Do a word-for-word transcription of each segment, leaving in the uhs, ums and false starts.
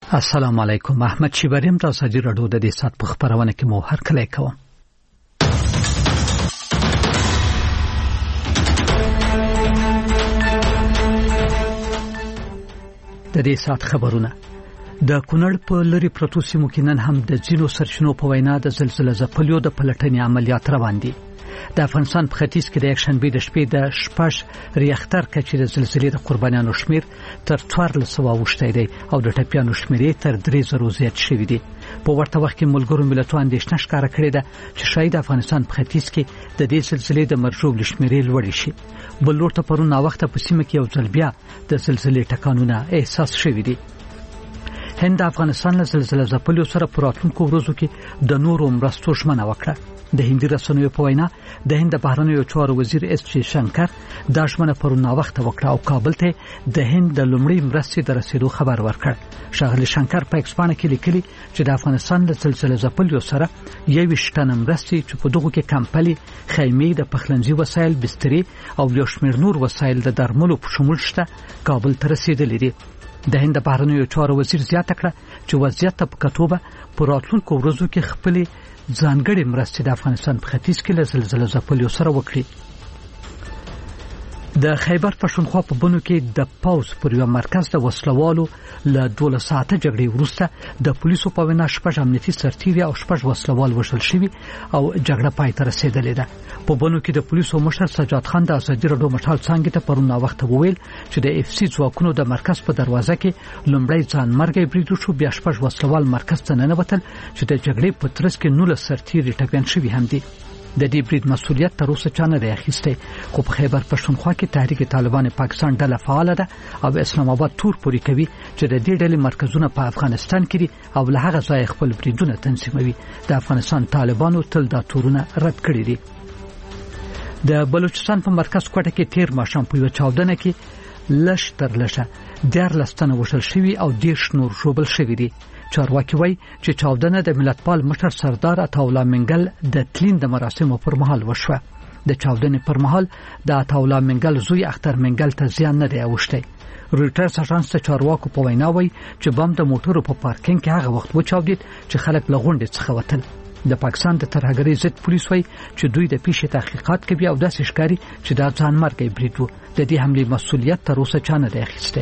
السلام علیکم. احمد شیبریم د ازادي رادیو د دې سات په خبرونه کې مو هر کله کوم. د دې سات خبرونه د کونړ په لری پروتو سیمو کې نن هم د ځینو سرچینو په وینا د زلزلې ځپلیو د پلټنې عملیات روان دي. د افغانستان په ختیځ کې د یک شنبه د شپې د شپږ ریاختر کچې د زلزلې د قربانیانو شمیر تر څوارلس سوه اوښتی دی او د ټپیانو شمیر تر درې زره زیات شوی دی. په ورته وخت کې ملګرو ملتونو اندېښنه ښکاره کړې ده چې شاید افغانستان په ختیځ کې د دې زلزلې د مرجو لشمېرې لوړې شي. بل لور ته پرون وخت په سیمه کې یو ځل بیا د زلزلې ټکانونه احساس شوي دي. هند افغانستان له زلزلې ځپلیو سره په راتلونکو ورځو کې د نورو مرستو ژمنه وکړه. د هندي رسنیو په وینا د هند بهرنیو چارو وزیر اس جی شنکر دا ژمنه پرون وخت وکړه او کابل ته د هند د لومړي مرستې د رسیدو خبر ورکړ. ښاغلي شنکر په ایکس باندې کې لیکلي چې د افغانستان له زلزلې ځپلیو سره یوویشت ټنه مرستې چې په دغه کې کمپلي، خیمې، د پخلنځي وسایل، بسترې او یو شمېر نور وسایل د درملو په شمول شته کابل ته رسیدلي دي. د هند بهرنیو چارو وزیر زیاته کړه چې وضعیت په کتوبه په راتلونکو ورځو کې خپل ځانګړي مرستې د افغانستان په ختیځ کې له زلزلې ځپلیو سره وکړي. د خیبر پښتونخوا په بنو کې د پاوز پر یو مرکز د وسلوالو له دولس ساعته جګړې وروسته د پولیسو په وینا شپږ امنیتي سرتیري او شپږ وسلوال وژل شوي او جګړه پای ته رسیدلې ده. په بنو کې د پولیسو مشر سجاد خان د ازادي رادیو مټال څنګه ته پرون وخت وویل چې د اف سی ځواکونو د مرکز په دروازه کې لومړی ځان مرګي بریدو شو، بیا شپږ وسلوال مرکز ته ننوتل چې د جګړې په ترڅ کې نولس سرتیري ټپیان شوي هم دي. د دې برید مسؤلیت تر اوسه چا نه دی اخیستی، خو په خیبر پښتونخوا کې تحریک طالبان پاکستان ډله فعال ده او اسلام آباد تور پوري کوي چې د دې ډلې مرکزونه په افغانستان کې دي او له هغه ځای خپل بریدونه تنظیموي. د افغانستان طالبانو تل دا تورونه رد کړي دي. د بلوچستان په مرکز کوټه کې تیر ماښام په یو چاودنه کې لش تر لشه دیارلس تنه وژل شوي او دېرش نور ژوبل شوي دي. چارواکي وایي چې چاودنه د ملتپال مشر سردار عطاالله منګل د تلین د مراسمو پر مهال وشوه. د چاودنې پر مهال د عطاالله منګل زوی اختر منګل ته زیان نه دی اوښتی. رویټرز اژانس ته چارواکو په وینا وایي چې بم د موټرو په پارکینګ کې هغه وخت وچاودید چې خلک له غونډې څخه وتل. د پاکستان د ترهګرۍ ضد پولیس وایي چې دوی د پیښې تحقیقات کوي او داسې ښکاري چې دا ځان مرګي برید و. د دې حملې مسؤلیت تر اوسه چا نه دی اخیستی.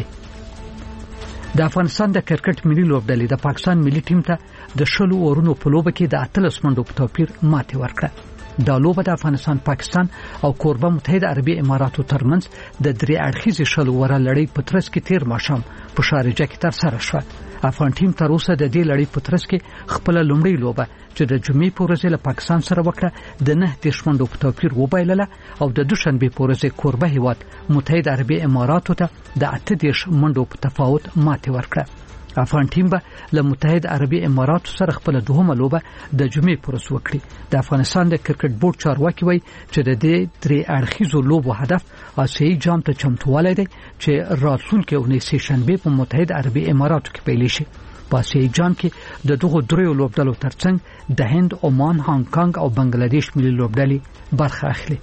د افغانستان د کرکټ ملي لوبډلې د پاکستان ملي ټیم ته د شلو اورونو په لوبه کې د اتلس منډو په توپیر ماتې ورکړه. دا لوبه د افغانستان، پاکستان او کوربه متحده عربي اماراتو ترمنځ د درې اړخیزې شلو وره لړۍ په ترڅ کې تیر ماښام په شارجه کې ترسره شوه. افغان ټیم تر اوسه د دې لړۍ په ترڅ کې خپل لومړی لوبه چې د جمعې په ورځ له پاکستان سره وکړه د نه دېرش منډو په توپیر وبایلله او د دوشنبې په ورځ کوربه هیواد متحده عربي اماراتو ته د اته دېرش منډو په تفاوت ماتې ورکړه. افغان ټیم به له متحده عربي اماراتو سره خپل دوهمه لوبه د جمعې په ورځ وکړي. د افغانستان د کرکټ بورډ چارواکي وایي چې د دې درې اړخیزو لوبو هدف آسیایي جام ته چمتووالی دی چې راتلونکې اونۍ سه شنبې په متحده عربي اماراتو کې پیل شي. په آسیایي جام کې د دغو دریو لوبډلو ترڅنګ د هند، عمان، هانګ کانګ او بنگلاديش ملي لوبډلې برخه اخلي.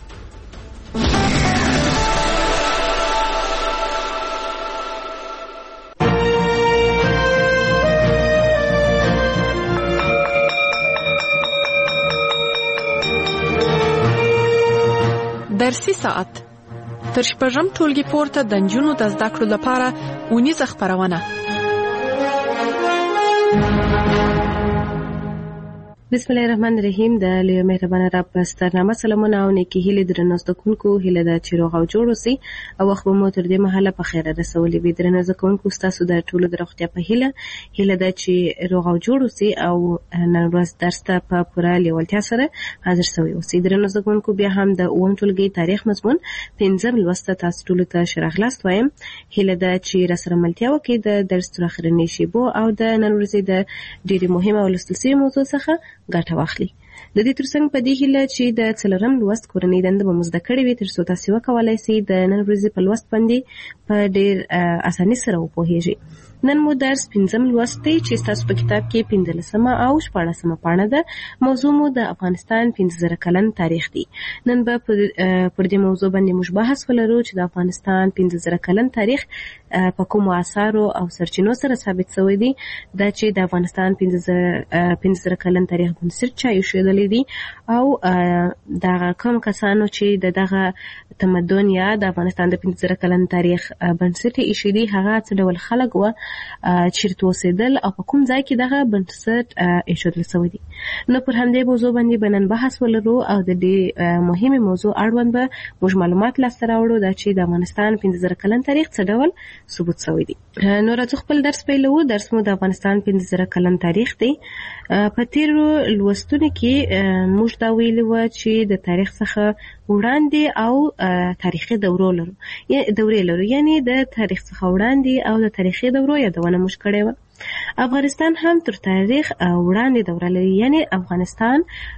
درسي ساعت تر شپږم ټولګي پورته د نجونو د زده کړو لپاره اونیزه خپرونه. بسم الله الرحمن الرحیم. د لوی مهربان رب سترنامه سلامونه او نیکی هیله درنو زدکونکو هیله د چیروغ او جوړ اوسئ او وخت مو تر دې مهاله په خیر رسولې وي. درنو زدکونکو تاسو د ټولو د روغتیا په هیله هیله د چې روغ او جوړ اوسئ او نن ورځ درس ته په پوره لیوالتیا سره حاضر شوي اوسئ. درنو زدکونکو بیا هم د اووم ټولګي تاریخ مضمون پنځم لوست تاسو ټول ته شراغلاست وایم. هیله د چې راسره ملتیا وکړي د درس تر اخرنی شیبو او د نن ورځې د ډېری مهمه او لوستل شوی موضوع څخه ګټه واخلي. د دې ترڅنګ په دې هیله چې د څلورم لوست کورنۍ دنده به مو زده کړې وي تر څو تاسو وکولای شئ د نن ورځې په لوست باندې په ډېر اسانۍ سره وپوهیږئ. نن مو درس پنځم لوست دی چې تاسو په کتاب کې پنځلسمه او شپاړسمه پاڼه ده. موضوع مو د افغانستان پنځه زره کلن تاریخ دی. نن به پر دې موضوع باندې موږ بحث ولرو چې د افغانستان پنځه زره کلن تاریخ په کومو آثارو او سرچینو سره ثابت شوی دی. دا چې د افغانستان پنځه زره کلن تاریخ بنسټ چا ایښودلی دی او دغه کوم کسانو چې د دغه تمدن یا د افغانستان د پنځه زره کلن تاریخ بنسټ ایښی دی هغه څه ډول خلک و، چیرته اوسېدل او په کوم ځای کې دغه بنسټ ایښودل شوی دی. نو پر همدې موضوع باندې به نن بحث ولرو او د دې مهمه موضوع اړوند به موږ معلومات لاسته راوړو دا چې د افغانستان پنځه زره کلن تاریخ څه ډول ثبوت شوی دی. نو راځو خپل درس پیلوو. درس مو د افغانستان پنځه زره کلن تاریخ دی. په تیرو لوستونو کې موږ دا ویلي و چې د تاریخ څخه وړاندې او تاریخي دورو لرو دورې لرو یعنی د تاریخ څخه وړاندې او د تاریخي دورو یادونه موږ کړې و. افغانستان هم تر تاریخ وړاندې دوره لري یعنی افغانستان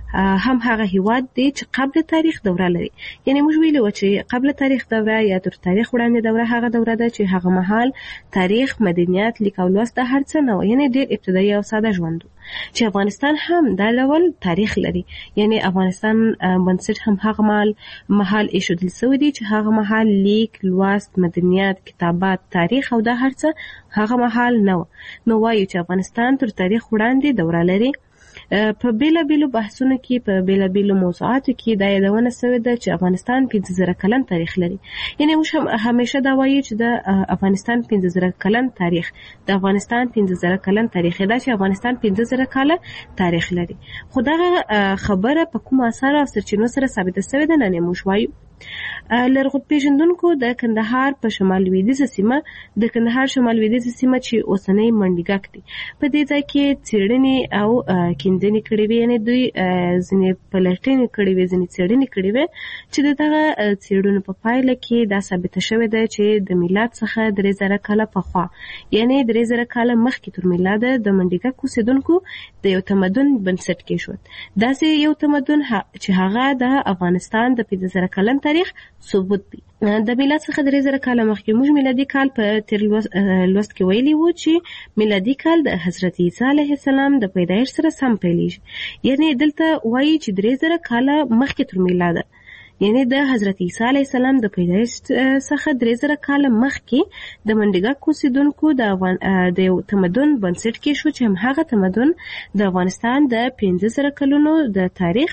هم هغه هیواد دی چې قبل تاریخ دوره لري. یعنی موږ ویلو چې قبل تاریخ دوره یا تر تاریخ وړاندې دوره هغه دوره ده چې هغه مهال تاریخ، مدنیت، لیک او لوست د هر څه نه و یعنی ډېر ابتدایي او ساده ژوند و چې افغانستان هم دا ډول تاریخ لري. یعنی افغانستان بنسټ هم هغه مهال مهال ایښودل شوی دی چې هغه مهال لیک، لوست، مدنیت، کتابات، تاریخ او دا هر څه هغه مهال نه و. نو وایو چې افغانستان تر تاریخ وړاندې دوره لري. په بیلابیلو بحثونو کې په بیلابیلو موضوعاتو کې دا یادونه شوې ده چې افغانستان پنځه زره کلن تاریخ لري. یعنی موږ هم همیشه دا وایو چې د افغانستان پنځه زره کلن تاریخ د افغانستان پنځه زره کلن تاریخ دا چې افغانستان پنځه زره کاله تاریخ لري. خو دا خبره په کوم آثار او سرچینو سره ثابته شوې ده نه موږ وایو. لرغون پیژندونکو د کندهار په شمال لویدیځه سیمه د کندهار شمال لویدیځه سیمه چې اوسنۍ منډیګک دی په دې ځای کې څېړنې او کیندنې کړې وې. یعنی دوی ځینې پلټنې کړې وې، ځینې څېړنې کړې وې چې د دغه څېړنو په پایله کې دا ثابته شوې ده چې د میلاد څخه درې زره کاله پخوا یعنی درې زره کاله مخکې تر میلاده د منډیګک اوسېدونکو د یو تمدن بنسټ کېښود. داسې یو تمدن چې هغه د افغانستان د پنځه زره کلن تاریخ ثبوت دی. د میلاد څخه درې زره کاله مخکې موږ میلادي کال په تیر لوست کې ویلي وو چې میلادي کال د حضرت عیسی علیه السلام د پیدایښت سره سم پیلېږي. یعنی دلته وایي چې درې زره کاله مخکې تر میلاده یعنی د حضرت عیسی علیه السلام د پیدایښت څخه درې زره کاله مخکې د منډیګک اوسېدونکو د د یو تمدن بنسټ کېښود چې هماغه تمدن د افغانستان د پنځه زره کلونو د تاریخ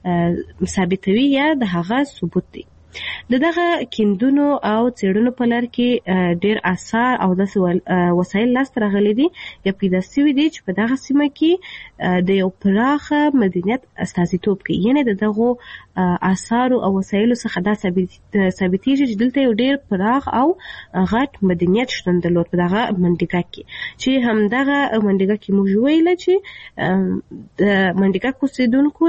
ثابتوي یا د هغه ثبوت دی. د دغه کیندونو او څېړنو په لار کې ډېر آثار او داسې وسایل لاسته راغلي دي یا پیدا شوي دي چې په دغه سیمه کې د یو پراخه مدنیت استازیتوب کوي. یعنی د دغو آثارو او وسایلو څخه دا ثابتېږي چې دلته یو ډېر پراخ او غټ مدنیت شتون درلود په دغه منډیګک کې چې همدغه منډیګک کې موږ ویله چې د منډیګک اوسېدونکو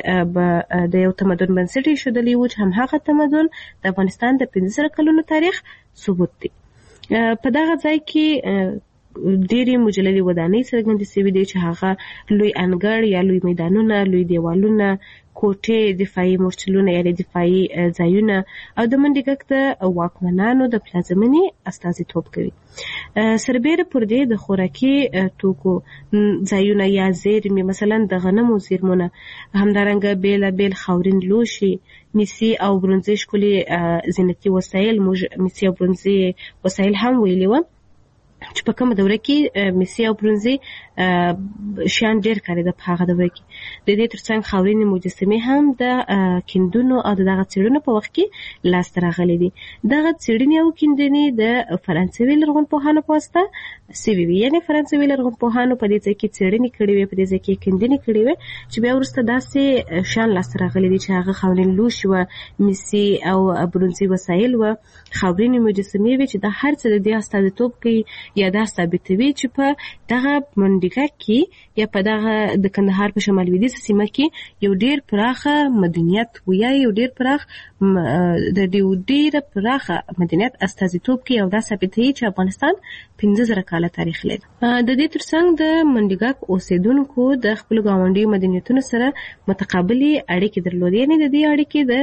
د یو تمدن بنسټ ایښودلی و چې همهغه تمدن د افغانستان د پنځه زره کلونو تاریخ ثبوت دی. په دغه ځای کې ډېرې مجللې ودانۍ څرګندې شوي دي چې هغه لوی انګړ یا لوی میدانونه، لوی دیوالونه، کوټې، دفاعي مورچلونه یعنې دفاعي ځایونه او د منډیګک د واکمنانو د پلازمېنې استازیتوب کوي. سربیره پر دې د خوراکي توکو ځایونه یا زیرمې مثلا د غنمو زیرمونه، همدارنګه بېلابېل خاورین لوښي، میسي او برونزي ښکلي زینتي وسایل، موږ میسي او برونزي وسایل هم ویلي وو چې په کومه دوره کې میسي او برونزي شیان ډېر کارېده په هغه دوره کې. د دې ترڅنګ خاورینې مجسمې هم د کیندونو او د دغه څېړنو په وخت کې لاسته راغلي دي. دغه څېړنې او کیندنې د فرانسوي لرغونپوهانو په واسطه شوي وي. یعنې فرانسوي لرغونپوهانو په دې ځای کې څېړنې کړې وې، په دې ځای کې کیندنې کړې وې چې بیا وروسته داسې شیان لاسته راغلي دي چې هغه خاورین لوښي وه، میسي او برونزي وسایل وه، خاورینې مجسمې وې چې دا هر څه د دې استازیتوب کوي یا دا ثابتوي چې په دغه منډیګک کې یا په دغه د کندهار په شمال لویدیځه سیمه کې یو ډېر پراخه مدنیت و یا یو ډېر پراخ د ډېره پراخه مدنیت استازیتوب کوي او دا ثابتوي چې افغانستان پنځه زره کاله تاریخ لري. د دې ترڅنګ د منډیګک اوسېدونکو د خپلو ګاونډیو مدنیتونو سره متقابلې اړیکې درلودې. یعنې د دې اړیکې د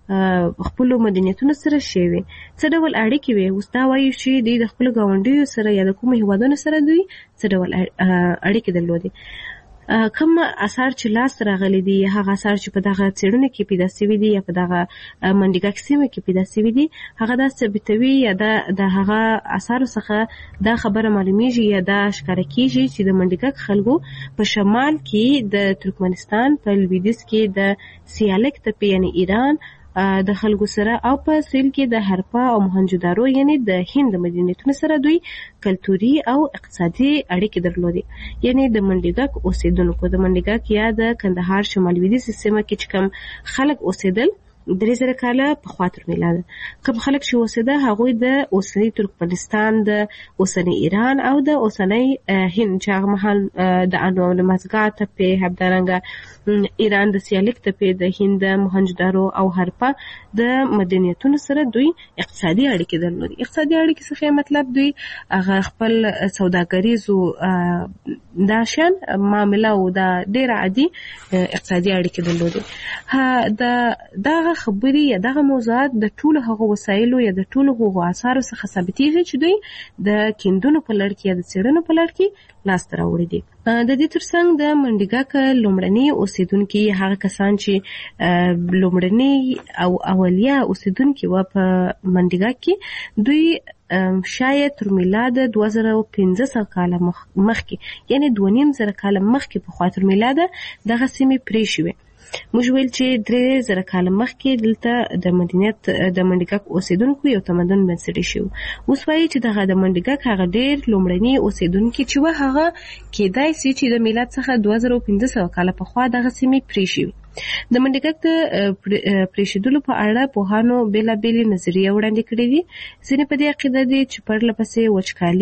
خپل مدنیتونو سره شوي څه ډول اړیکې وي. اوس دا وایي چې د خپل ګاونډیو سره یا د کوم هیوادونو سره دوی څه ډول اړیکې درلودي. کوم اثار چې لاس راغلي دي هغه اثار چې په دغه څېړنه کې پیدا شوي دي یا په دغه منډیګک سیمه کې پیدا شوي دي هغه دا ثابتوي یا د هغه اثارو څخه دا خبره معلومیږي یا دا ښکاره کیږي چې د منډیګک خلکو په شمال کې د ترکمنستان په لویدیځ کې د سیالک تپې یعنی ایران د خلکو سره او په سیل کې د هرپا او موهنجودارو یعنی د هند مدنیتونو سره دوی کلتوري او اقتصادي اړیکې درلودي. یعنی د منډیګک اوسیدونکو د منډیګک یا د کندهار شمال لویدیځ سیمه کې چې کوم خلک اوسېدل درې زره کاله پخوا تر میلاده کوم خلک چې اوسېده هغوی د اوسني ترکمنستان د اوسني ایران او د اوسني هند چې هغه مهال د انو مزګا تپې همدارنګه ایران د سیالک تپې د هند موهنجودارو او هرپا د مدنیتونو سره دوی اقتصادي اړیکې درلودي. اقتصادي اړیکې څه مطلب دوی هغه خپل سوداګریزو دا شان معامله او دا ډېر عادي اقتصادي اړیکې درلودي. ها دا دا خبري یا دغه موضوعات د ټولو هغو وسایلو یا د ټولو هغو اثارو څخه ثابتېږي چې دوی د کیندونو په لړ کې یا د څېړنو په لړ کې لاسته راوړي دي. د دې ترڅنګ د منډیګک لومړني اوسیدونکي هغه کسان چې لومړني او اولیا اوسیدونکي و په منډیګک کې دوی شاید تر میلاد دوه زره او پنځه سوه کاله مخکې یعنی دوه نیم زره کاله مخکې په خوا تر میلاده دغه سیمې پرې شوې. موږ ویل چې درې زره کاله مخکې دلته د مدنیت د منډیګک اوسیدونکو یو تمدن بنسټ شو. اوس وایي چې دغه د منډیګک هغه ډېر لومړني اوسیدونکي چې و هغه کېدای سي چې د میلاد څخه دوه زره او پنځه سوه کاله پخوا دغه سیمې پرې شوې. د منډیګک د پرېښودلو په اړه پوهانو بېلابېلې نظریې وړاندې کړې دي. ځینې په دې عقیده دي چې پرله پسې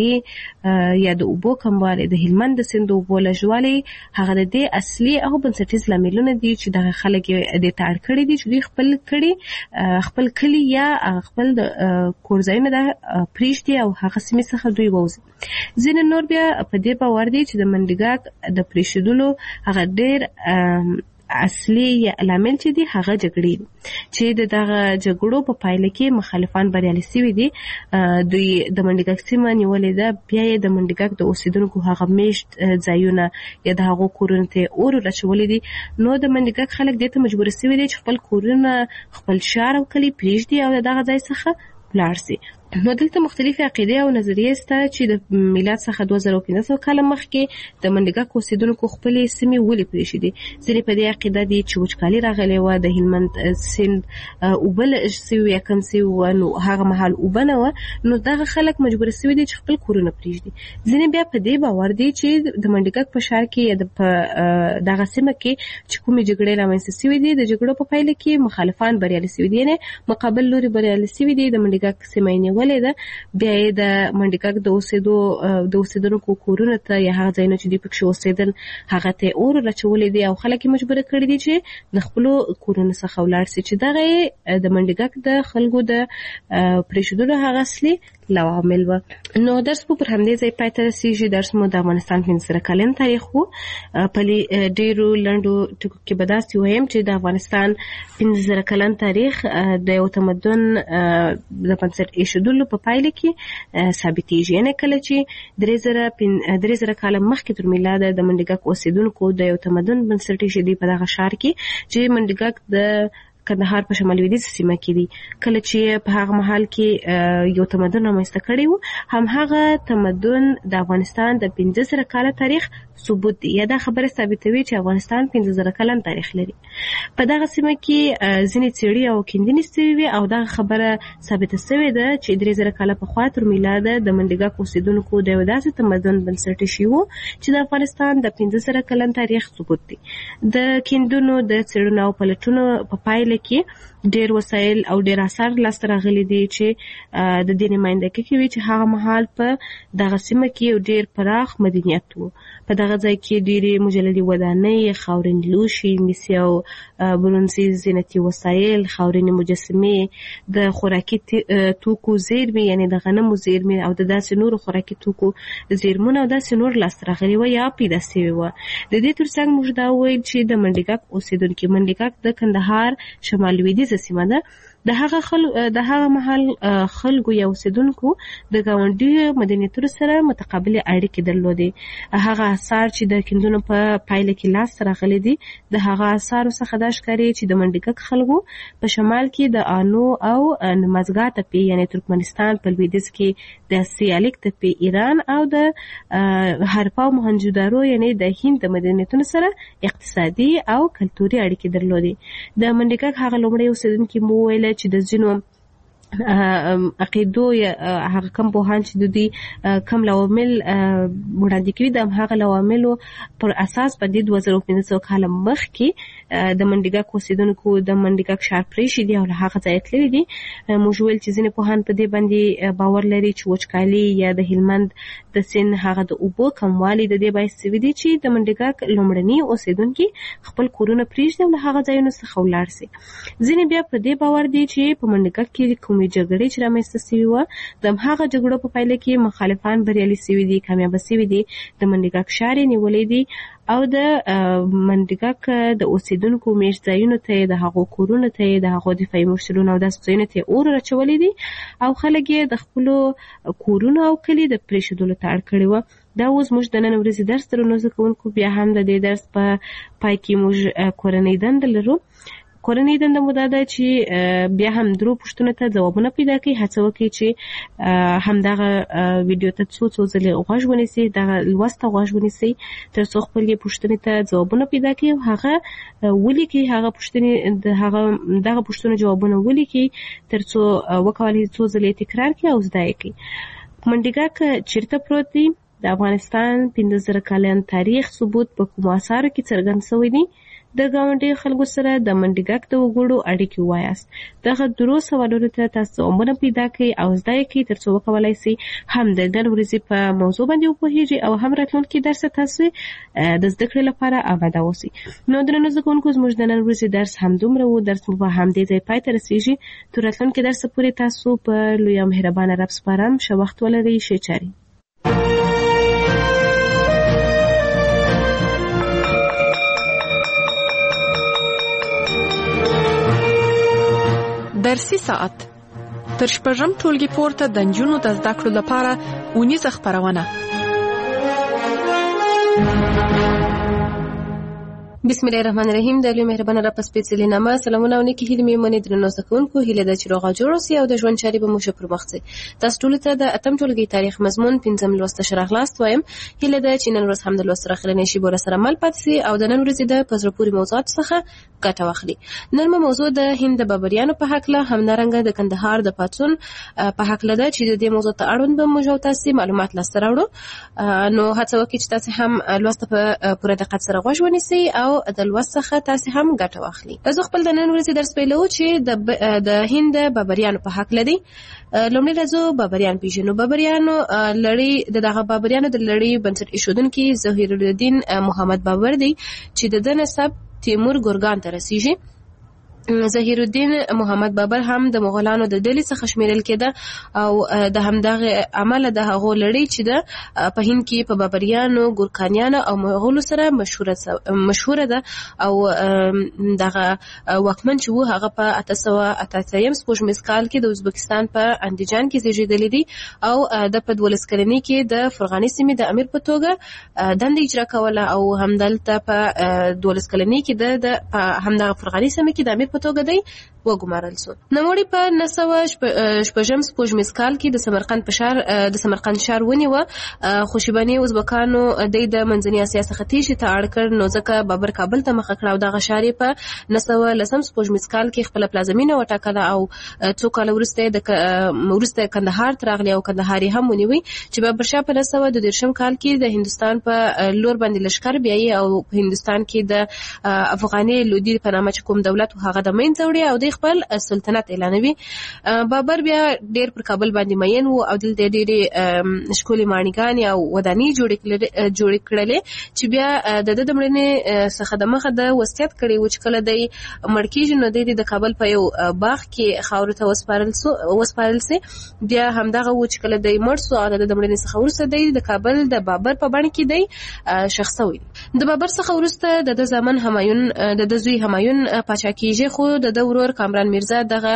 وچکالي یا د اوبو کموالی د هلمند د سیند اوبو لږوالی هغه د دې اصلي او بنسټیز لاملونه دي چې دغه خلک یې دې ته اړ کړي دي چې دوی خپل کړي خپل کلي یا خپل د کور ځایونه دا پرېږدي او هغه سیمې څخه دوی ووځي. ځینې نور بیا په دې باور دي چې د منډیګک د پرېښودلو هغه ډېر اصلي لامل چې دی هغه جګړې چې د دغه جګړو په پایله کې مخالفان بریالي شوي دي. دوی د منډیګک سیمه نیولې ده بیا یې د منډیګک د اوسیدونکو هغه میشت ځایونه یا د هغو کورونو ته اور ورچولي دي. نو د منډیګک خلک دې ته مجبور شوي دي چې خپل کورونه خپل ښار او کلي پرېږدي او د دغه ځای څخه ولاړ شي. نو دلته مختلفې عقیدې او نظریې شته چې د میلاد څخه دوه زره او پنځه سوه کاله مخکې د منډیګک اوسیدونکو خپلې سیمې ولې پرېښودې. ځینې په دې عقیده دي چې وچکالي راغلې وه د هلمند سیند اوبه لږ سوي یا کم سوي وه نو هغه مهال اوبه نه وه نو دغه خلک مجبوره سوي دي چې خپل کورونه پرېږدي. ځینې بیا په دې باور دي چې د منډیګک په ښار کې یا په دغه سیمه کې چې کومې جګړې رامنځته سوي دي د جګړو په پایله کې مخالفان بریالي سوي دي یعنې مقابل لوري بریالي سوي دي. د منډیګک سیمه یې ولې ده بیا یې د منډیګک د اوسېدو د اوسېدونکو کورونو ته یا هغه ځایونه چې دوی پکښې اوسېدل هغه ته یې اور ورچولی دی او خلک یې مجبوره کړي دي چې د خپلو کورونو څخه ولاړ سي چې دغه یې د منډیګک د خلکو د پرېښودلو هغه اصلي لوامل وه. نو درس مو پر همدې ځای پای ته رسېږي. درس مو د افغانستان پنځه زره کلن تاریخ و. په ډېرو لنډو ټکو کې به داسې ووایم چې د افغانستان پنځه زره کلن تاریخ د یو تمدن د بنسټ ایښودلو په پایله کې ثابتېږي. یعنې کله چې درې زره درې زره کاله مخکې تر میلاده د منډیګک اوسېدونکو د یو تمدن بنسټ ایښودی په دغه ښار کې چې منډیګک د کندهار په شمال لویدیځ سیمه کې دي. کله چې په هغه مهال کې یو تمدن رامنځته کړی و همهغه تمدن د افغانستان د پنځه زره کاله تاریخ ثبوت دی یا دا خبره ثابتوي چې افغانستان پنځه زره کلن تاریخ لري. په دغه سیمه کې ځینې څېړې او کیندنې شوې وي او دغه خبره ثابته شوې ده چې درې زره کاله پخوا تر میلاده د منډیګک اوسېدونکو د یو داسې تمدن بنسټ ایښی و چې د افغانستان د پنځه زره کلن تاریخ ثبوت دی. د کیندنو د څېړنو او پلټنو په پایله کې ډېر وسایل او ډېر اثار لاسته راغلي دي چې د دې نمایندګي کوي چې هغه مهال په دغه سیمه کې یو ډېر پراخ مدنیت و. په دغه ځای کې ډېرې مجللي ودانۍ، خاورین لوښي، مسي او برونزي زینتي وسایل، خاورینې مجسمې، د خوراکي توکو زیرمې یعنې د غنمو زیرمې او د داسې نورو خوراکي توکو زیرمونه او داسې نور لاسته راغلي وه یا پیدا سوي وه. د دې ترڅنګ موږ دا وویل چې د منډیګک اوسېدونکي منډیګک د کندهار شمال لویدیځ لویدیځه سیمه ده د هغه خل د هغه محل خلکو یا اوسیدونکو د ګاونډي مدنیتونو سره متقابل اړیکې درلودې. هغه آثار چې د کیندونو په پایله کې لاس راغلي دي د هغه آثارو څخه دا ښکاري چې د منډیګک خلکو په شمال کې د آنو او نمازګا تپې یعنی ترکمنستان په لویدیځ کې د سیالیک تپې ایران او د هرپا او موهنجودارو یعنی د هند د مدنیتونو سره اقتصادي او کلتوري اړیکې درلودې. د منډیګک هغه لومړی اوسیدونکي مو ویل چې د ځینو عقیدو یا هغه کم پوهان چې د دې کم لوامل وړاندې کوي د هغه لواملو پر اساس باندې دوه زره پنځه سوه کاله مخکې د منډیګک اوسیدونکو د منډیګک ښار پرېښی دي او له هغه ځایه تللي دي. موږ ویل چې ځینې پوهان په دې باندې باور لري چې وچکالي یا د هلمند د سیند هغه د اوبو کموالی د دې باعث شوي دي چې د منډیګک لومړني اوسیدونکي خپل کورونه پرېږدي او له هغه ځایونو څخه ولاړ سي. ځینې بیا په دې باور دي چې په منډیګک کې کومې جګړې چې رامنځته سوي وه د همهغه جګړو په پایله کې مخالفان بریالي سوي دي کامیابه سوي دي د منډیګک ښار یې نیولی دی او د منډیګک د اوسیدونکو میشت ځایونو ته یې د هغو کورونو ته یې د هغو دفاعي مورچلونو او داسې ځایونو ته یې اور اچولی دي او خلک یې د خپلو کورونو او کلي د پرېښودلو ته اړ کړي وه. دا اوس موږ د نن ورځې درس درنو زده کوونکو بیا هم د دې درس په پای کې موږ کورنۍ دنده لرو. کورنۍ دنده مو دا ده چې بیا هم درو پوښتنو ته ځوابونه پیدا کړئ. هڅه وکړئ چې همدغه ویډیو ته څو څو ځلې غوږ ونیسئ دغه لوست ته غوږ ونیسئ تر څو خپلې پوښتنې ته ځوابونه پیدا کړئ او هغه ولیکئ هغه پوښتنې د هغه دغه پوښتنو جوابونه ولیکئ تر څو وکولای څو ځلې تکرار کړئ او زده یې کړئ. منډیګک چیرته پروت دی؟ د افغانستان پنځه زره کلن تاریخ ثبوت په کومو اثارو کې څرګند شوی دی؟ د ګاونډي خلکو سره د منډیګک د وګړو اړیکې ووایاست. دغه درو سوالونو ته تاسو ځوابونه پیدا کړئ او زده یې کړئ تر څو وکولای شئ هم د نن ورځې په موضوع باندې وپوهیږئ او هم راتلونکي درس تاسو د زده کړې لپاره آماده اوسئ. نو درنو زده کوونکو زموږ د نن ورځې درس همدومره و. درس مو په همدې ځای پای ته رسیږي. تر راتلونکي درس پورې تاسو په لوی او مهربانه رب سپارم. ښه وخت ولرئ. ښې چارې. درسي ساعت تر شپږم ټولګي پورته د نجونو د زده کړو لپاره اونیزه خپرونه. بسم الله الرحمن الرحیم. د لوی مهربانه رب سپېڅلې نامه سلامونه او نیکې هیلې مې منې درنو زده کوونکو. هیله ده چې روغ او جوړ اوسئ او د ژوند چارې به مو ښه پر مخ ځي. تاسو ټولو ته د اتم ټولګي تاریخ مضمون پنځم لوست ته ښه راغلاست وایم. هیله ده چې نن ورځ هم د لوست تر اخرنۍ شېبو راسره مل پاتې سئ او د نن ورځې د په زړه پورې موضوعاتو څخه ګټه واخلي. نن مو موضوع د هند د بابریانو په هکله همدارنګه د کندهار د پاڅون په هکله ده چې د دې موضوع ته اړوند به موږ تاسو معلومات لاسته راوړو. نو هڅه وکړئ چې تاسو هم لوست په پوره دقت سره غوږ ونیسئ او د لوست څخه تاسو هم ګټه واخلي. زه خپل د نن ورځې درس پیلو چې د د هند بابریانو په حق لدی. لومړی راځو بابریان پیژنو. بابریانو لړۍ د دغه بابریانو د لړۍ بنسټ ایښودونکي ظهیر الدین محمد بابر دی چې د د نسب تیمور ګورګان ته رسیږي. ظهیر الدین محمد بابر هم د مغولانو د ډلې څخه شمیرل کېده او د همدغه عمل د هغو لړۍ چې د په هند کې په بابریانو ګورکانیانو او مغولو سره مشهوره مشهوره ده او دغه واکمن چې وو هغه په اته سوه اته اتیا سپوږمیز کال کې د ازبکستان په اندیجان کې زیږېدلی دی او د په دولس کلنۍ کې د فرغاني سیمې د امیر په توګه دنده اجرا کوله او همدلته په دولس کلنۍ کې د همدغه فرغاني سیمې کې د امیر توګه دی وګمارل شو. نوموړي په نهه سوه شپږم سپوږمیز کال کې د سمرقند په ښار د سمرقند ښار ونیوه. خو شیباني ازبکانو دی د منځنۍ اسیا څخه تیښتې ته اړ کړ نو ځکه بابر کابل ته مخه کړه او دغه ښار یې په نهه سوه لسم سپوږمیز کال کې خپله پلازمینه وټاکله او څو کاله وروسته د وروسته کندهار ته راغلی او کندهار یې هم ونیوی چې بابر شاه په نهه سوه دوه دېرشم کال کې د هندوستان په لور باندې لښکر بیایي او په هندوستان کې د افغاني لودي په نامه چې کوم دولت هغه د منځه وړي او د خپل سلطنت اعلانوي. بابر بیا ډېر پر کابل باندې مین و او دلته ډېرې ښکلې ماڼیګانې او ودانۍ جوړې کړلې چې بیا د ده د مړینې څخه د مخه د وصیت کړی و چې کله دی مړ کېږي نو دی د کابل په یو باغ کې خاورو ته وسپارل سي. بیا همدغه و چې کله دی مړ سو او د ده د مړینې څخه وروسته دی د کابل د بابر په بڼه کې دی ښخ سوی. د بابر څخه وروسته د ده زامن همایون د ده زوی همایون پاچا کېږي شوی خو د ورور کامران میرزا دغه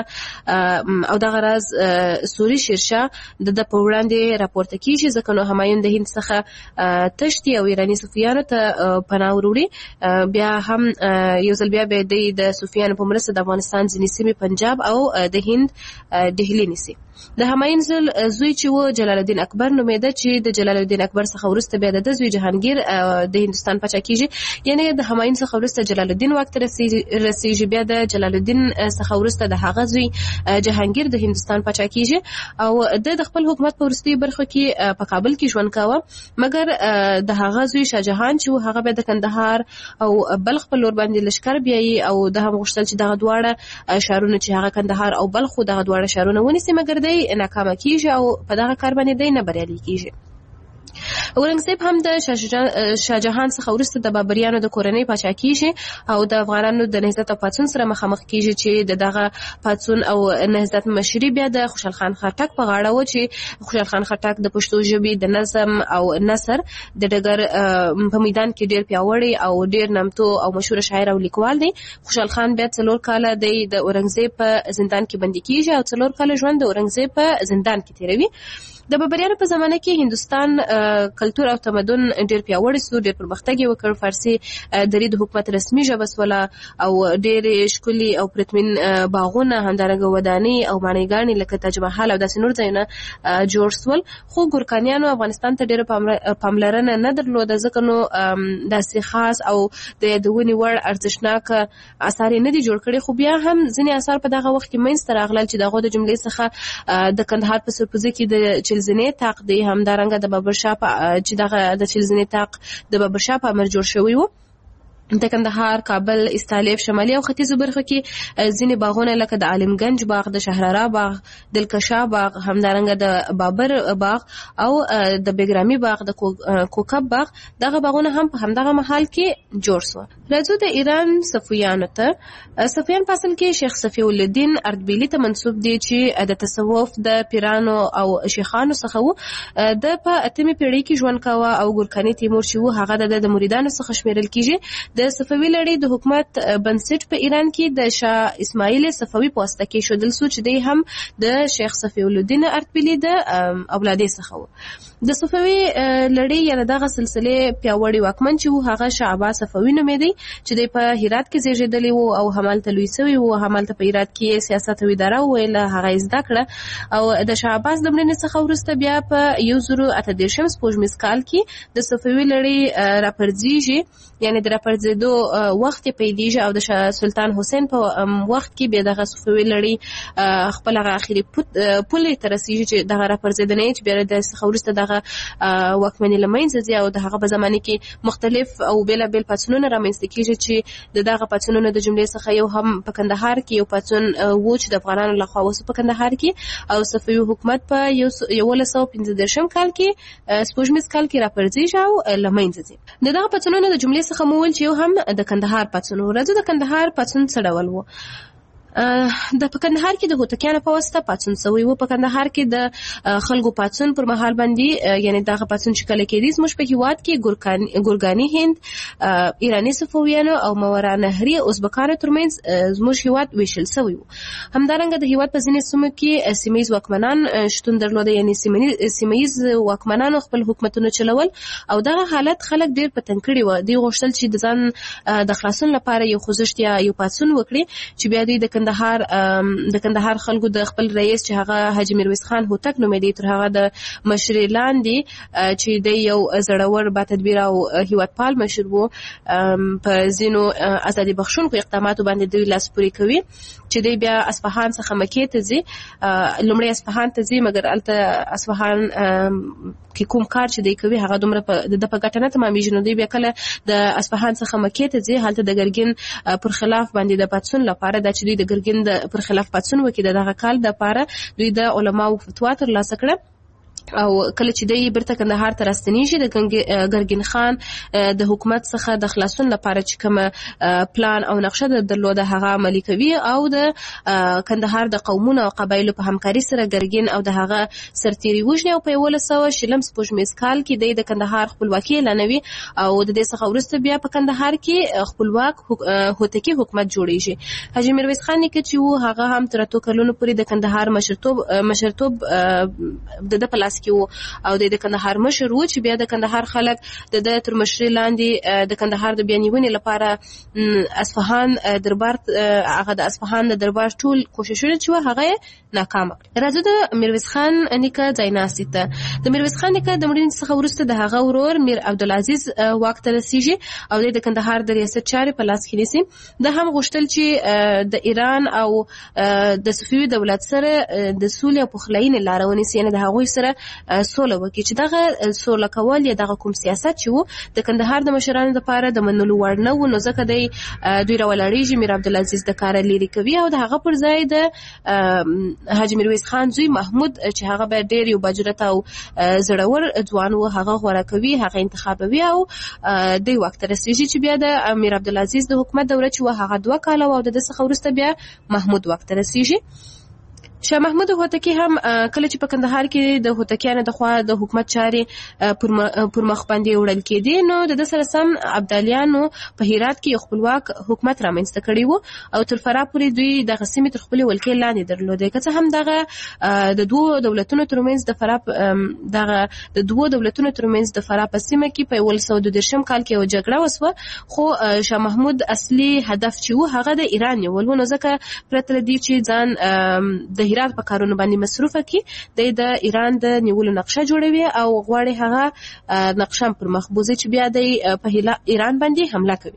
او دغه راز سوري شیرشاه د د په وړاندې راپورته کیږي ځکه نو همایون د هند څخه تشتي او ایرانی صوفیانو ته پناه وروړي. بیا هم یو ځل بیا به د صوفیانو په مرسته د افغانستان ځینې سیمې پنجاب او د هند دهلی نیسي. د همایون زوی چې و جلال الدین اکبر نومېده چې د جلال الدین اکبر څخه وروسته بیا د زوی جهانگیر د هندستان پاچا کیږي. یعنی د همایون څخه وروسته جلال الدین واک ته رسیږي، بیا د جلال الدین څخه وروسته د هغه زوی جهانگیر د هندستان پاچا کیږي او د خپل حکومت په وروستي برخه کې په کابل کې ژوند کاوه. مګر د هغه زوی شاهجهان چې هغه به د کندهار او بلخ په لور باندې لشکر بیایي او د هم غوښتل چې دغه دواړه شهرونه چې هغه کندهار او بلخ دغه دواړه شهرونه ونیسي، مګر دی ناکامه کیږي او په دغه کار باندې دی نه بریالي کیږي. اورنګزیب هم د شاهجهان څخه وروسته د بابریانو د کورنۍ پاچا کیږي او د افغانانو د نهضت او پاڅون سره مخامخ کیږي چې د دغه پاڅون او نهضت مشري بیا د خوشحال خان خټک په غاړه و چې خوشحال خان خټک د پښتو ژبې د نظم او نثر د ډګر په میدان کې ډیر پیاوړی او ډیر نامتو او مشهور شاعر او لیکوال دی. خوشحال خان بیا څلور کاله د اورنګزیب په زندان کې بندي کیږي او څلور کاله ژوند د اورنګزیب په زندان کې تیروي. د بابریانو په زمانه کې هندستان کلتور او تمدن ډیر پیاوړی سو، ډیر پرمختګ وکړ، فارسی درې د حکومت رسمي ژبه سوله او ډیر ښکلي او پرتمین باغونه همدارنګه ودانۍ او ماڼیګانې لکه تاج محل او داسې نور ځایونه جوړ سول. خو ګورکانیانو افغانستان ته ډیره پاملرنه نه درلوده ځکه نو داسې خاص او د یادونې وړ ارزښتناک اثار نه دي جوړ کړي. خو بیا هم ځینې اثار په دغه وخت کې منځته راغلل چې دغه د جملې څخه د کندهار په سرپوزي کې د چلزنې تاق دی، همدارنګه د بابر شاه چې دغه د چلزنې تاق د بابر شاه په امر جوړ شوی و. د کندهار، کابل، استالف، شمالي او ختیځو برخو کې ځینې باغونه لکه د عالمگنج باغ، د شهرارا باغ، دلکشا باغ، همدارنګه د بابر باغ او د بیګرامي باغ، د کوکب باغ، دغه باغونه هم په همدغه محل کې جوړ سو. راځو د ایران صفویانو ته. صفویان په اصل کې شیخ صفی الدین اردبیلی ته منسوب دي چې د تصوف د پیرانو او شیخانو څخه وو. د په اتمه پیړۍ کې ژوند کاوه او ګورکاني تیمور چې وو هغه د مریدانو څخه شمیرل کیږي. د صفوي لړۍ د حکومت بنسټ په ایران کې د شاه اسماعیل صفوي په واسطه کې شودل سو چې دی هم د شیخ صفی الدین اردبیلی د اولادې څخه وو. د صفوي لړۍ یعنی دغه سلسله پیاوړی واکمن چې وو هغه شاه عباس صفوي نومېدی چې دی په هرات کې زیږیدلی وو او همالته لوی شوی وو. همالته په هرات کې سیاست او اداره ویل هغه زده کړه او د شاه عباس د مړینې څخه وروسته بیا په یو زرو اته دېرشم سپوږمیز کال کې د صفوي لړۍ راپرځیږي، یعنی د راپرځېدو وخت پیدېږي او د شاه سلطان حسین په وخت کې بیا دغه صفوي لړۍ خپل هغه اخري پولې ته رسېږي چې دغه راپرځېدنې چې بیا د څخه وروسته دغه واکمني له منځه ځي او د هغه په زمانه کې مختلف او بېلابېل پاڅونونه رامنځته کېږي چې د دغه پاڅونونو د جملې څخه یو هم په کندهار کې یو پاڅون و چې د افغانانو لخوا وسو په کندهار کې او صفوي حکومت په یولس سوه پنځه دېرشم کال کې سپوږمیز کال کې راپرځېږي او له منځه ځي. د دغه پاڅونونو د جملې څخه مو ویل چې یو هم د کندهار پاڅون و. راځو د کندهار پاڅون څه ډول و. د په کندهار کې د هوتکیانو په واسطه پاڅون شوی و. په کندهار کې د خلکو پاڅون پر مهال باندې یعنی دغه پاڅون چې کله کېدی زموږ په هیواد کې ګورګاني هند، ایرانی صفویانو او ماورا نهري ازبکانو ترمنځ زموږ هیواد ویشل شوی و. همدارنګه د هیواد په ځینې سیمو کې سیمه‌ییز واکمنان شتون درلوده، یعنی سیمه‌ییز واکمنانو خپل حکومتونه چلول او دغه حالت خلک ډیر په تنګ کړي و. دوی غوښتل چې د ځان د خلاصون لپاره یو خوځښت یا یو پاڅون وکړي چې بیا دوی د کندهار د کندهار خلکو د خپل رئیس چې هغه حاجی میرویس خان هوتک نومېدی تر هغه د مشرۍ لاندې چې د یو زړور با تدبیر او هیوادپال مشر وو په ځینو ازادي بخښونکو اقداماتو باندې دوی لاس پورې کوي چې دی بیا اصفهان څخه مکې ته ځي. لومړی اصفهان ته ځي مګر هلته اصفهان کې کوم کار چې دی کوي هغه دومره د په ګټه نه تمامیږي نو دوی بیا کله د اصفهان څخه مکې ته ځي هلته د ګرګین پر خلاف باندې د پاڅون لپاره دا چې دوی د ګرګین د پر خلاف پاڅون وکړي دغه کال د لپاره دوی د علماو فتوا ترلاسه کړه او کله چې دی برته کندهار ته راستنیږي د ګرګین خان د حکومت څخه د خلاصون لپاره چې کوم پلان او نقشه درلوده هغه عملي کوي او د کندهار د قومونو او قبایلو په همکاري سره ګرګین او د هغه سرتیري وژني او په یولس سوه شلم سپوږمیز کال کې دی د کندهار خپلواکي اعلانوي او د دې څخه وروسته بیا په کندهار کې خپلواک هوتکي حکومت جوړیږي. حاجي میرویس خان نیکه چې و هغه هم تر اتو کلونو پورې د کندهار مشرتوب مشرتوب د د پلاس کې و او د کندهار مشر و چې بیا د کندهار خلک د تر مشرۍ لاندې د کندهار د بیانیونې لپاره اصفهان دربار هغه د اصفهان د دربار ټول کوششونه چې و هغه ناکام کړ. راځو د میرویس خان نیکه ځایناستي ته. د میرویس خان نیکه د مړینې څخه وروسته د هغه ورور میر عبدالعزیز واک ته رسیږي او د کندهار د ریاست چارې په لاس کې نیسي. د هم غوښتل چې د ایران او د صفوي دولت سره د سولې او پخلاینې لاره ونیسي، یعنې د هغوی سره سوله وکړي چې دغه سوله کول یا دغه کوم سیاست چې و د کندهار د مشرانو لپاره د منلو وړ نه و، نو ځکه دی دوی راولاړېږي میر عبدالعزیز د کاره لرې کوي او د هغه پر ځای د حاجي میرویس خان زوی محمود چې هغه به ډېر یو باجرته او زړور ځوان و هغه غوره کوي، هغه انتخابوي او دی واک ته رسېږي چې بیا د امیر عبدالعزیز د حکومت دوره چې و هغه دوه کاله او د ده څخه وروسته بیا محمود واک ته رسېږي. شاه محمود هوتکی هم کله چې په کندهار کې د هوتکیانو د خوا د حکومت چارې پر مخ باندې وړل کېدې، نو د ده سره سم ابدالیانو په هرات کې یو خپلواک حکومت رامنځته کړی و او تر فراه پورې دوی دغه سیمې تر خپلې ولکې لاندې درلودې. که څه هم دغه د دوو دولتونو ترمنځ د فراه دغه د دوو دولتونو ترمنځ د فراه په سیمه کې په یولس سوه دوه دېرشم کال کې یوه جګړه وسوه، خو شاه محمود اصلي هدف چې و هغه د ایران نیول و، نو ځکه پرته له دې چې ځان د هرات په کارونو باندې مصروفه کی د د ایران د نیولو نقشه جوړوي او غواړي هغه نقشه پر مخ بوزي چې بیا د په ایران باندې حمله کوي.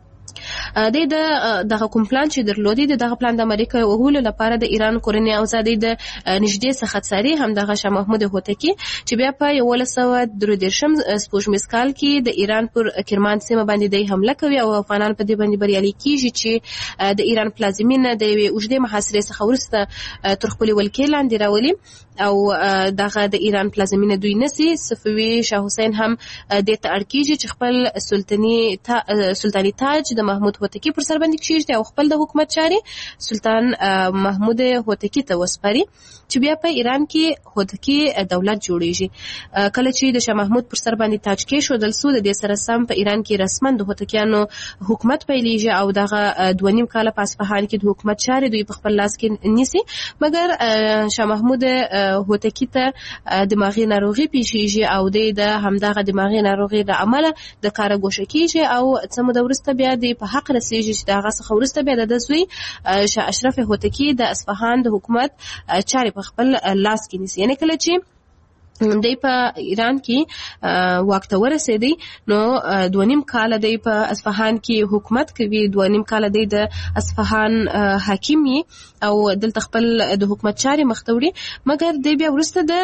د دغه کوم پلان چې درلودي د دغه پلان د امریکا وهولو لپاره د ایران کورنۍ آزادۍ د نږدې څخه څاري هم دغه شاه محمود هوتکی چې بیا په یولس سوه درې دېرشم سپوږمیز کال کې د ایران پر کرمان سیمه باندې د حمله کوي او افغانان په دې باندې بریالي کیږي چې د ایران پلازمینه د یوې اوږدې محاصرې څخه وروسته تر خپلې ولکې لاندې راولي او دغه د ایران پلازمینه دوی نسی. صفوي شاه حسین هم دې ته اړ کیږي چې خپل سلطني تا سلطني تاج د محمود هوتکی پر سر باندې کیږي او خپل د حکومت چارې سلطان محمود هوتکی ته وسپاري چې بیا په ایران کې هوتکی دولت جوړیږي. کله چې د شاه محمود پر سر باندې تاج کېښودل سو، د دې سره سم په ایران کې رسما د هوتکیانو حکومت پیلېږي او دغه دوه نیم کاله په اصفهان کې د حکومت چارې دوی په خپل لاس کې نیسي، مګر شاه محمود هوتکی ته دماغي ناروغي پیښیږي او د همدغه دماغي ناروغي له امله د کاره ګوښه کیږي او څه موده وروسته بیا د په حق رسیږي چې دغه څخه وروسته بیا د زوی شاه اشرف هوتکی د اصفهان د حکومت چارې په خپل لاس کې نیسي. یعنې کله چې دی په ایران کې واک ته ورسېدی نو دوه نیم کاله دی په اصفهان کې حکومت کوي، دوه نیم کاله دی د اصفهان حاکم او دلته خپل د حکومت چارې مخ ته وړي، مګر دی بیا وروسته د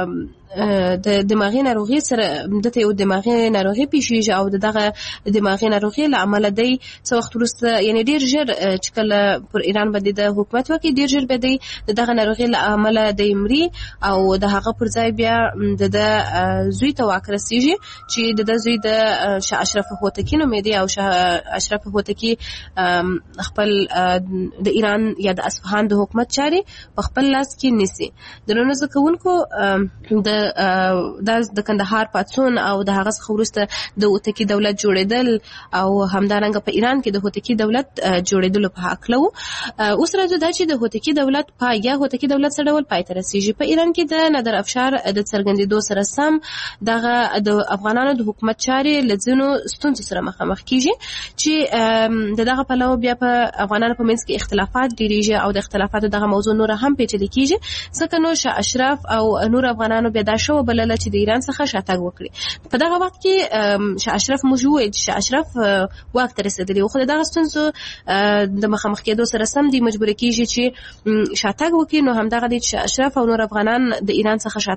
د دماغي ناروغي سره دته یو دماغي ناروغي پیښیږي او دغه دماغي ناروغي له امله دی څو وخت وروسته یعنی ډیر ژر چې کله پر ایران باندې د حکومت وکړي ډیر ژر به دی دغه ناروغي له امله دی مري او د هغه پر ځای بیا د زوی ته واک رسیږي چې د زوی د شاه اشرف هوتکی نوم دی او شاه اشرف هوتکی خپل د ایران یا د اصفهان د حکومت چاري په خپل لاس کې نیسي. د نن ځکهونکو د د کندهار پاتون او د هغه څخه وروسته د هوتکی دولت جوړېدل او همدارنګه په ایران کې د هوتکی دولت جوړېدل په حق لو. اوس راځو دا چې د هوتکی دولت پای یا هوتکی دولت سره ول پای ته رسیږي. په ایران کې د نادر افشار د څرګندېدو سره سم دغه د افغانانو د حکومت چارې لزینو ستونزو سره مخامخ کیږي چې دغه په لو بیا په افغانانو په منځ کې اختلافات ډیریږي او د اختلافاتو دغه موضوع نور هم پیچلې کیږي. ځکه نو شاه اشرف او نور افغانانو بیا دا شو بلله چې د ایران څخه شاتګ وکړي. په دغه وخت کې شاه اشرف موجود شاه اشرف واک ته رسېدلی خو دغه ستونزو د مخامخ کېدو سره سم دی مجبور کیږي چې شاتګ وکړي. نو همدغه د شاه اشرف او نور افغانان د ایران څخه شاتګ کوي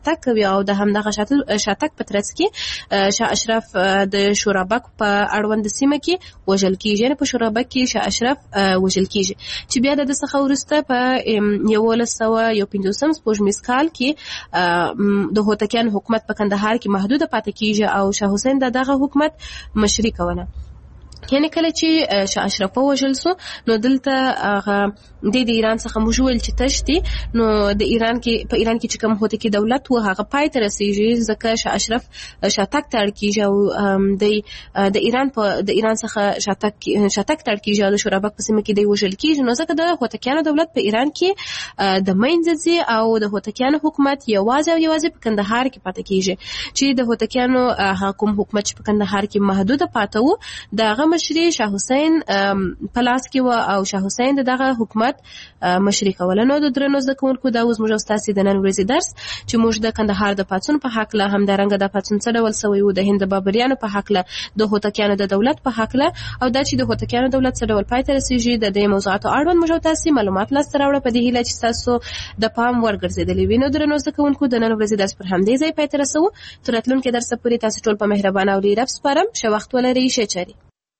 او د همدغه شاتګ په ترڅ کې شاه اشرف د شورابک په اړوند سیمه کې وژل کیږي. په شورابک کې شاه اشرف وژل کیږي چې بیا د څخه ورسته په یولس سوه یو پنځوسم سپوږمیز کال کې د هوتکیان حکومت په کندهار کې محدود پاتې کیږي او شاه حسین دغه حکومت مشري کوله. یعنی کله چې شاه اشرف وژل سو نو دلته هغه د ایران څخه موجول چې تشتي نو د ایران کې په ایران کې چې کوم هوتکی دولت و هغه پای ته رسیږي ځکه شاه اشرف شاتګ تړ کیږي او د د ایران په د ایران څخه شاتګ شاتګ تړ کیږي او د شورابک په سیمه کې د وژل کیږي. نو ځکه د هوتکیانو دولت په ایران کې د منځځي او د هوتکیانو حکومت یوازې او یوازې په کندهار کې پاتې کیږي چې د هوتکیانو حکومت حکومت په کندهار کې محدود پاتې وو. دغه مشري شاه حسین په لاس کې و او شاه حسین دغه حکومت مشري کوله. نو د درنو زده کوونکو دا اوس موږ ستاسو د نن ورځې درس چې موږ د کندهار د پاڅون په حق له همدارنګه د پاڅون څه ډول سوی و د هند بابریانو په حق له د هوتکیانو د دولت په حق له او دا چې د هوتکیانو دولت څه ډول پای ته رسیږي د دې موضوعاتو اړوند موږ تاسو معلومات لاسته راوړل په دې هیله چې تاسو د پام ورګرځیدلې وینو. درنو زده کوونکو د نن ورځې درس پر همدې ځای پای ته رسو. تر راتلونکي درس پورې تاسو ټول په مهربانه او لیرب سپارم. ښه وخت ولرئ. ښه چاري.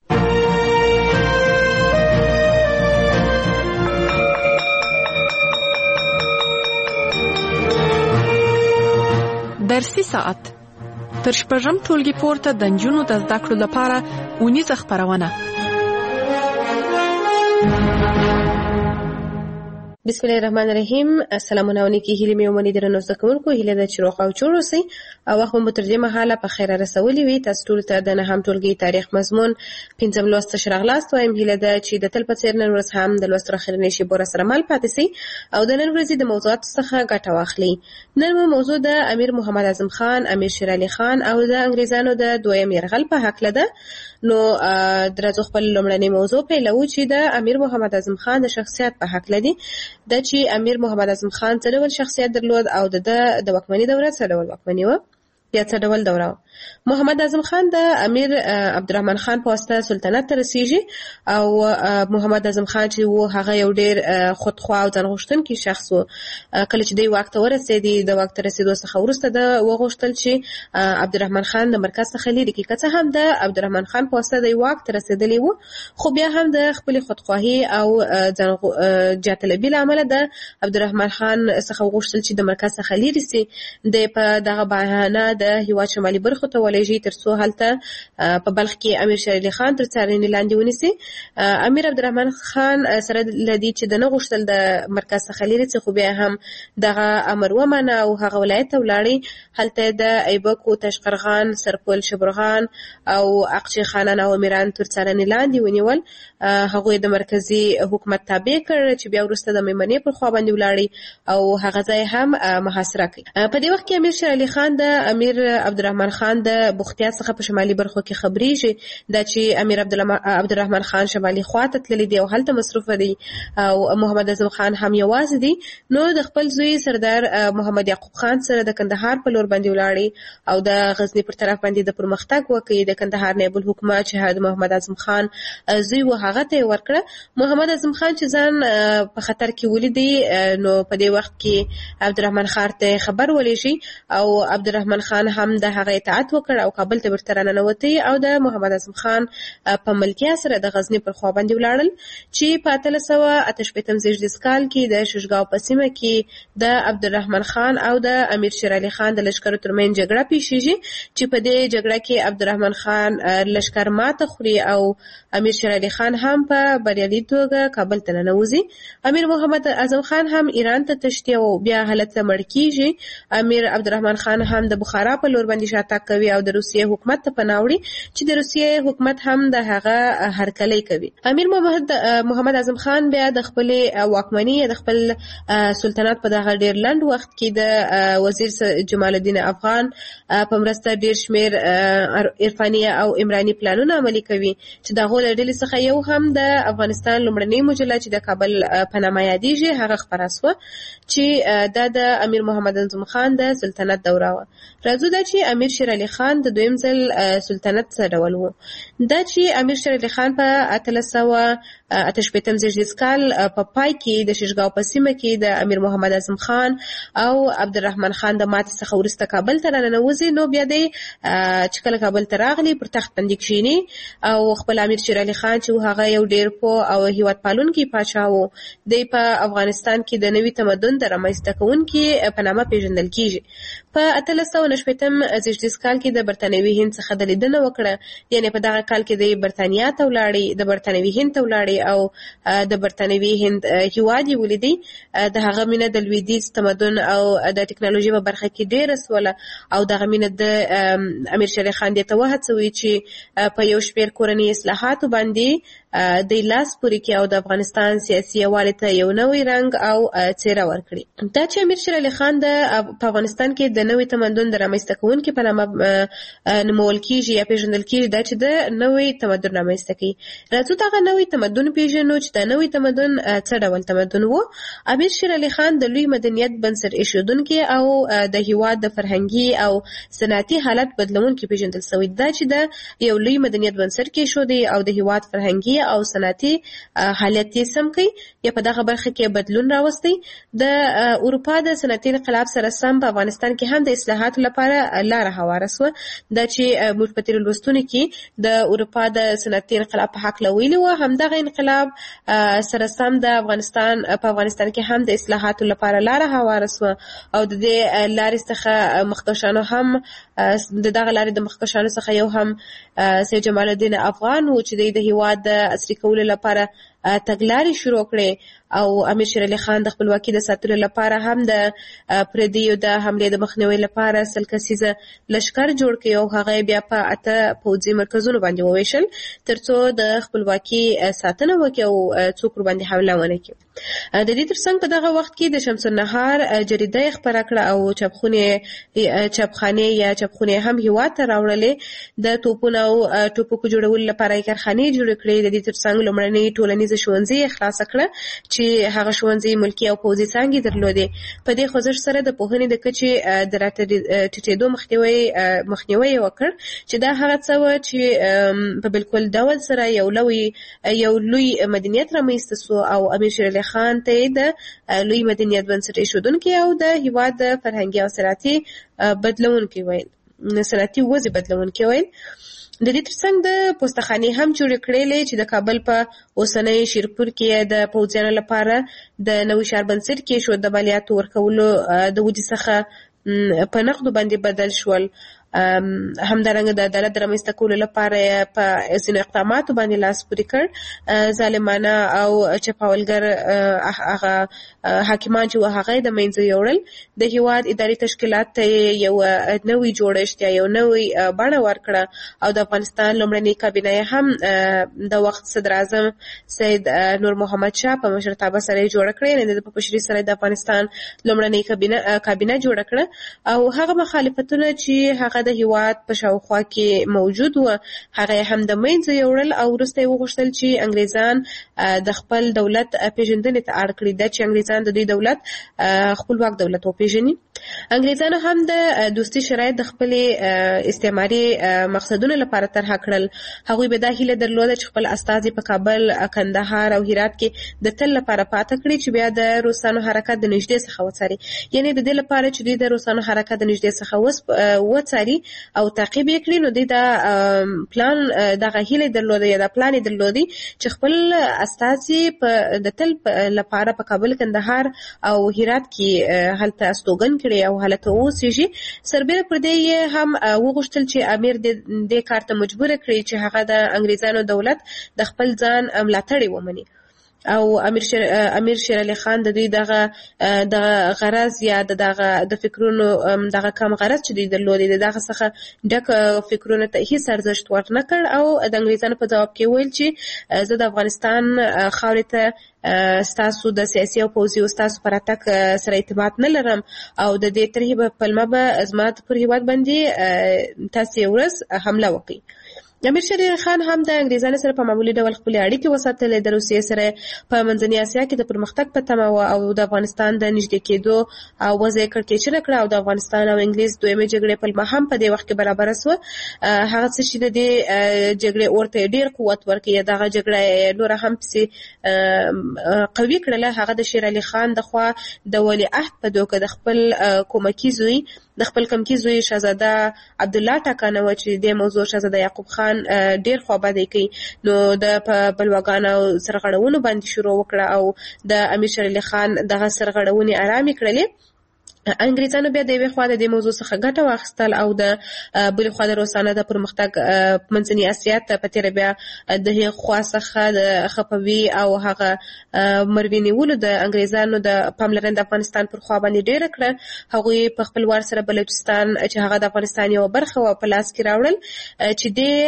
درسي ساعت تر شپږم ټولګي پورته د نجونو د زده کړو لپاره اونیزه خپرونه. بسم الله الرحمن الرحیم. السلام علیکم. هیله مې ومني درنو زده کوونکو هیله د چروخ او چور اوسئ او وخت مو تر دې مهاله په خیر رسولي وي. تاسو ټول ته د نهم ټولګي تاریخ مضمون پنځم لوست شرغلاست وایم. هیله ده چې د تل په څیر نن ورځ هم د لوست راخرنې شي بور سره مل پاتې سي او د نن ورځې د موضوعات څخه ګټه واخلي. نن مو موضوع د امیر محمد اعظم خان، امیر شیر علي خان او د انګریزانو د دویم یرغل په حق لده. نو درځو خپل لومړنی موضوع پیلو چې د امیر محمد اعظم خان د شخصیت په حق لدی د چې امیر محمد اعظم خان څه ډول شخصیت درلود او د د واکمنۍ دوره څه ډول واکمنۍ و یا څه ډول دوره. محمد اعظم خان د امیر عبدالرحمن خان په واسطه سلطنت ته رسیږي او محمد اعظم خان چې و هغه یو ډیر خودخواه او ځانغوښتونکی شخص و. کله چې د واک ته ورسېدی د واک ته رسیدو څخه وروسته د وغوښتل چې عبدالرحمن خان د مرکز څخه لري کې که څه هم د عبدالرحمن خان په واسطه د واک ته رسیدلی و خو بیا هم د خپل خودخواهی او ځانجاطلبي له امله د عبدالرحمن خان څخه وغوښتل چې د مرکز څخه لري سي د په دغه بهانه د هیواد شمالي برخو ته ولېږي تر څو هلته په بلخ کې امیر شیر علي خان تر څارنې لاندې ونیسي. امیر عبدالرحمن خان سره لدی چې د نه غوښتل د مرکز څخه لري څخه خو بیا هم دغه امر ومنه او هغه ولایت ته ولاړی. هلته د ایبک او تشقرغان، سرپل، شبرغان او اقچی خانان او امیران تر څارنې لاندې ونیول. هغوی د مرکزی حکومت تابع کړ چې بیا وروسته د میمنې پر خوا باندې ولاړی او هغه ځای هم محاصره کړ. په دې وخت کې امیر شیر علي خان د امیر عبدالرحمن خان د بختیار څخه په شمالي برخو کې خبرېږي دا چې امیر عبدالرحمن خان شمالي خواته تللی دی او هلته مصروف دی او محمد اعظم خان هم یوازې دی. نو د خپل زوی سردار محمد یعقوب خان سره د کندهار په لور باندې ولاړی او د غزنی پر طرف باندې د پرمختګ وکړي. د کندهار نایب الحکومه چې د محمد اعظم خان زوی و هغه ته ورکړه. محمد اعظم خان چې ځان په خطر کې ولیدي نو په دې وخت کې عبدالرحمن خان ته خبر ولېږي او عبدالرحمن خان هم د هغه اطاعت وکړ او کابل ته ورته راننوتی او د محمد اعظم خان په ملکیه سره د غزنی پر خوا باندې ولاړل چې په اتلس سوه اته شپېتم زېږدیز کال کې د ششګاو په سیمه کې د عبدالرحمن خان او د امیر شیر علي خان د لښکرو ترمنځ جګړه پیښیږي چې په دې جګړه کې عبدالرحمن خان لښکر ماته خوري او امیر شیر علي خان هم په بریالي توګه کابل ته ننوځي. امیر محمد اعظم خان هم ایران ته تښتي او بیا هلته مړ کیږي. امیر عبدالرحمن خان هم د بخارا په لور باندې شاتګ کوي او د روسیې حکومت ته پناه وړي چې د روسیې حکومت هم د هغه هرکلی کوي. امیر محمد محمد اعظم خان بیا د خپل واکمنۍ د خپل سلطنت په دغه ډیر لنډ وخت کې د وزیر جمال الدین افغان په مرسته ډیر شمیر عرفاني او عمراني پلانونه عملي کوي چې دغه ډلې څخه یو هم د افغانستان لومړنۍ مجله چې د کابل په نامه یادېږي هغه خپره شوه چې دا د امیر محمد اعظم خان د سلطنت دوره وه. راځو موضوع دا چې امیر شیر علي خان د دویم ځل سلطنت څه ډول و. دا چې امیر شیر علي خان په اتلس سوه اته شپېتم زېږدیز کال په پای کې د شیشګاو په سیمه کې د امیر محمد اعظم خان او عبدالرحمن خان د ماتې څخه وروسته کابل ته راننوځي، نو بیا دی چې کله کابل ته راغلی پر تخت باندې کښېني او خپل امیر شیر علي خان چې هغه یو ډېر پوه او هیواد پالونکی پاچا و، دی په افغانستان کې د نوي تمدن د رامنځته کوونکي په نامه پیژندل کیږي. په اتلس سوه نهه زېږدیز کال کې د برتانوي هند څخه د لیدنه وکړه، یعنې په دغه کال کې د برتانیا ته ولاړې، د برتانوي هند ته ولاړې او د برتانوي هند هیواد یې ولیدی. د هغه مینه د لویدیځ تمدن او د ټکنالوژي په برخه کې ډېره سوله او دغه مینه د امیر شیر علي خان دې ته وهڅوي چې په یو شمېر کورني اصلاحاتو باندې د لاس پورې کې او د افغانستان سیاسي یووالي ته یو نوی رنګ او څېره ورکړي. دا چې امیر شیر علي خان د په افغانستان کې د نوي تمدن د رامنځته کوونکي په نامه نومول کیږي یا پیژندل کیږي، دا چې د نوي تمدن رامنځته کوي. راځو دغه نوي تمدن پیژنو چې د نوي تمدن څه ډول تمدن و. امیر شیر علي خان د لوی مدنیت بنسټ ایښودونکی او د هیواد د فرهنګي او صنعتي حالت بدلونکی پیژندل شوی. دا چې د یو لوی مدنیت بنسټ کې ایښودی او د هیواد فرهنګي او صنعتي حالت یې سم کړي یا په دغه برخه کې بدلون راوستی. د اروپا د صنعتي انقلاب سره سم په افغانستان کې هم د اصلاحاتو لپاره لاره هواره سوه. دا چې موږ په تېرو لوستونو کې د اروپا د صنعتي انقلاب په هکله ویلي وو، همدغه انقلاب سره سم د افغانستان په افغانستان کې هم د اصلاحاتو لپاره لاره هواره سوه او د دې لارې څخه مخکښانو هم د دغه لارې د مخکښانو څخه یو هم سید جمال الدین افغان و چې د هیواد د عصري کولو لپاره تګلارې شروع کړې او امیر شیر علي خان د خپلواکۍ د ساتلو لپاره هم د پردیو د حملې د مخنیوي لپاره سل کسیزه لښکر جوړ کړ او هغه بیا په اته پوځي مرکزونو باندې وویشل ترڅو د خپلواکۍ ساتنه وکړي او څوک ورباندې حمله ونه کړي. د دې ترڅنګ په دغه وخت کې د شمس النهار جریده خپره کړه او چاپخونې چاپخانې یا چاپخونې هم هیواد ته راوړلې. د توپونو او ټوپکو جوړولو لپاره کارخانې جوړې کړې. د دې ترڅنګ لومړنۍ ټولنیز ښوونځي خلاص کړه چې هغه ښوونځي ملکي او پوځي څانګې درلودې. په دې خوځښت سره د پوهنې د کچې د راټیټېدو مخنیوی مخنیوی وکړ چې دا هغه څه و چې په بالکل ډول سره یو لوی یو لوی مدنیت رامنځته سو او امیر شیر علي خان ته د لوی مدنیت بنسټ ایښودونکی او د هیواد د فرهنګي او صنعتي بدلونکی ویل صنعتي وضع بدلونکی ویل. د دې ترڅنګ د پوستخانې هم جوړې کړلې چې د کابل په اوسنۍ شیرپور کې د پوځیانو لپاره د نوي ښار بنسټ کې شو. د مالیاتو ورکولو د وجې څخه په نقدو باندې بدل شول. همدارنګه د عدالت د رامنځته کولو لپاره په ځینو اقداماتو باندې لاس پورې کړ. ظالمانه او چپاولګر هغه حاکمان چې هغه د منځه یوړل. د هیواد اداري تشکیلات ته یو نوی جوړښت یا یو نوی بڼه ورکړه او د افغانستان لومړنۍ کابینه هم د وخت صدر اعظم سید نور محمد شاه په مشرتابه سره جوړه کړې. د پشري سره د افغانستان لومړنۍ کابینه کابینه جوړه کړه او هغه مخالفتونه چې هغه د هیواد په شاوخوا کې موجود و هغه هم د منځه یوړل او وروسته یې وغوښتل چې انګریزان د خپل دولت پیژندنې ته اړ کړي. دا چې انګریزان د دوی دولت خپلواک دولت وپیژني. انګریزانو هم د دوستي شرایط د خپلې استعماري مقصدونو لپاره طرحه کړل. هغوی به دا هیله درلوده چې خپل استازي په کابل، کندهار او هرات کې د تل لپاره پاته کړي چې بیا د روسانو حرکت د نږدې څخه وڅاري. یعنې د دې لپاره چې دوی د روسانو حرکت د نږدې څخه وڅاري او تعقیب یې کړي، نو دوی دا پلان دغه هیله درلوده یا دا پلان یې درلودی چې خپل استازي په د تل لپاره په کابل، کندهار او هرات کې هلته استوګن کړي او هلته اوسېږي. سربیره پر دې هم وغوښتل چې امیر دې کار ته مجبور کړي چې هغه د انګریزانو دولت د خپل ځان ملاتړی ومني. او امیر شیر امیر شیر علي خان د دوی دغه د غرض یا دغه د فکرونو دغه کم غرض چې دوی درلودي دغه څخه ډک فکرونه ته هیڅ ارزښت ورنه کړ او د انګریزانو په جواب کې ویل چې زه د افغانستان خاورې ته ستاسو د سیاسي او پوځي او ستاسو پر اتک سره ارتباط نه لرم او د دې ترهیب پلمه به زما پر هیواد باندې تاسو یو ورځ حمله وکړي. امیر شیر علي خان هم د انګریزانو سره په معمولي ډول خپل اړیکې وساتلې، د روسیې سره په منځنۍ اسیا کې د پرمختګ په تمه و او د افغانستان د نږدې کېدو او وضع یې کړکېچنه کړه او د افغانستان او انګلیس دویمې جګړې پلمه هم په دې وخت کې برابره سوه. هغه څه چې د دې جګړې اورته ډېر قوت ورکړي، دغه جګړه نوره هم پسې قوي کړله، هغه د شیر علي خان د خوا د ولیعهد په توګه د خپل کومکي زوی د خپل کمکی زوی شهزاده عبدالله ټاکنه و چې د موضوع شهزاده یعقوب خان ډیر خوابدی کوي، نو د بلواګانو سرغړونو باندې شروع وکړه او د امیر شیر علي خان دغه سرغړونې آرامې کړلې. انګریزانو بیا د یوې خوا د دې موضوع څخه ګټه واخیستل او د بلې خوا د روسانه د پرمختګ منځنۍ اسیا ته په تېره بیا د هغې خوا څخه د خپوي او هغه مروې نیولو د انګریزانو د پاملرنه د افغانستان پر خوا باندې ډېره کړه. هغوی په خپل وار سره بلوچستان چې هغه د افغانستان یوه برخه وه په لاس کې راوړل، چې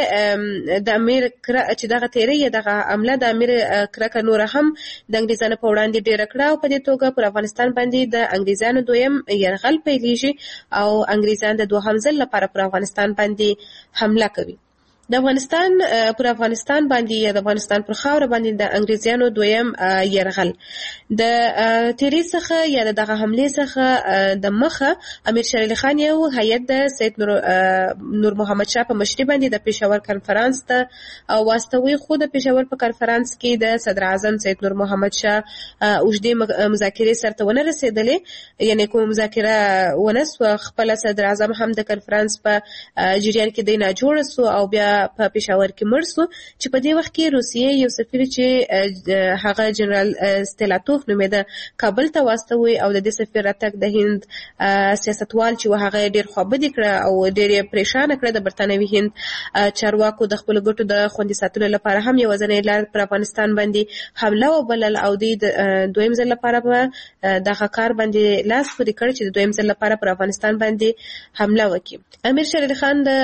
د د امیر چې دغه تېرۍ یا دغه عمله د امیر کرکه نوره هم د انګریزانو په وړاندې ډېره کړه او په دې توګه پر افغانستان باندې د انګریزانو دویم یرغل پیلیږي او انګریزان د دوهم ځل لپاره پر افغانستان باندې حمله کوي. د افغانستان پر افغانستان باندې یا د افغانستان پر خاوره باندې د انګریزانو دویم یرغل د تیری څخه یا دغه حمله څخه د مخه امیر شیر علي خان یو هیئت د سید نور نور محمد شاه په مشرۍ باندې د پېښور کنفرانس ته واستوي، خو د پېښور په کنفرانس کې د صدر اعظم سید نور محمد شاه اوږدې مذاکرې سرته ونه رسېدلې، یعنې کوم مذاکره ونه سوه. خپل صدر اعظم هم د کنفرانس په جریان کې دی ناجوړه سو او بیا په پېښور کې مړ سو، چې په دې وخت کې روسیې یو سفیر چې هغه جنرال ستیلاتوف نومېده کابل ته واستوي او د دې سفیر راتګ د هند سیاستوال چې هغه ډېر خوابدي کړه او ډېر یې پریشانه کړه. د برټانوي هند چارواکو د خپلو ګټو د خوندي ساتلو لپاره هم یوازینۍ لار پر افغانستان باندې حمله وبلل او دوی د دویم ځل لپاره په دغه کار باندې لاس پورې کړ چې د دویم ځل لپاره پر افغانستان باندې حمله وکړي. امیر شیر علي خان د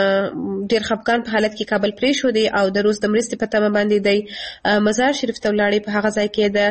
ډېر خفګان په حالت کې کابل پرېښودی او د روس د مرستې په تمه باندې دی مزار شریف ته ولاړی. په هغه ځای کې د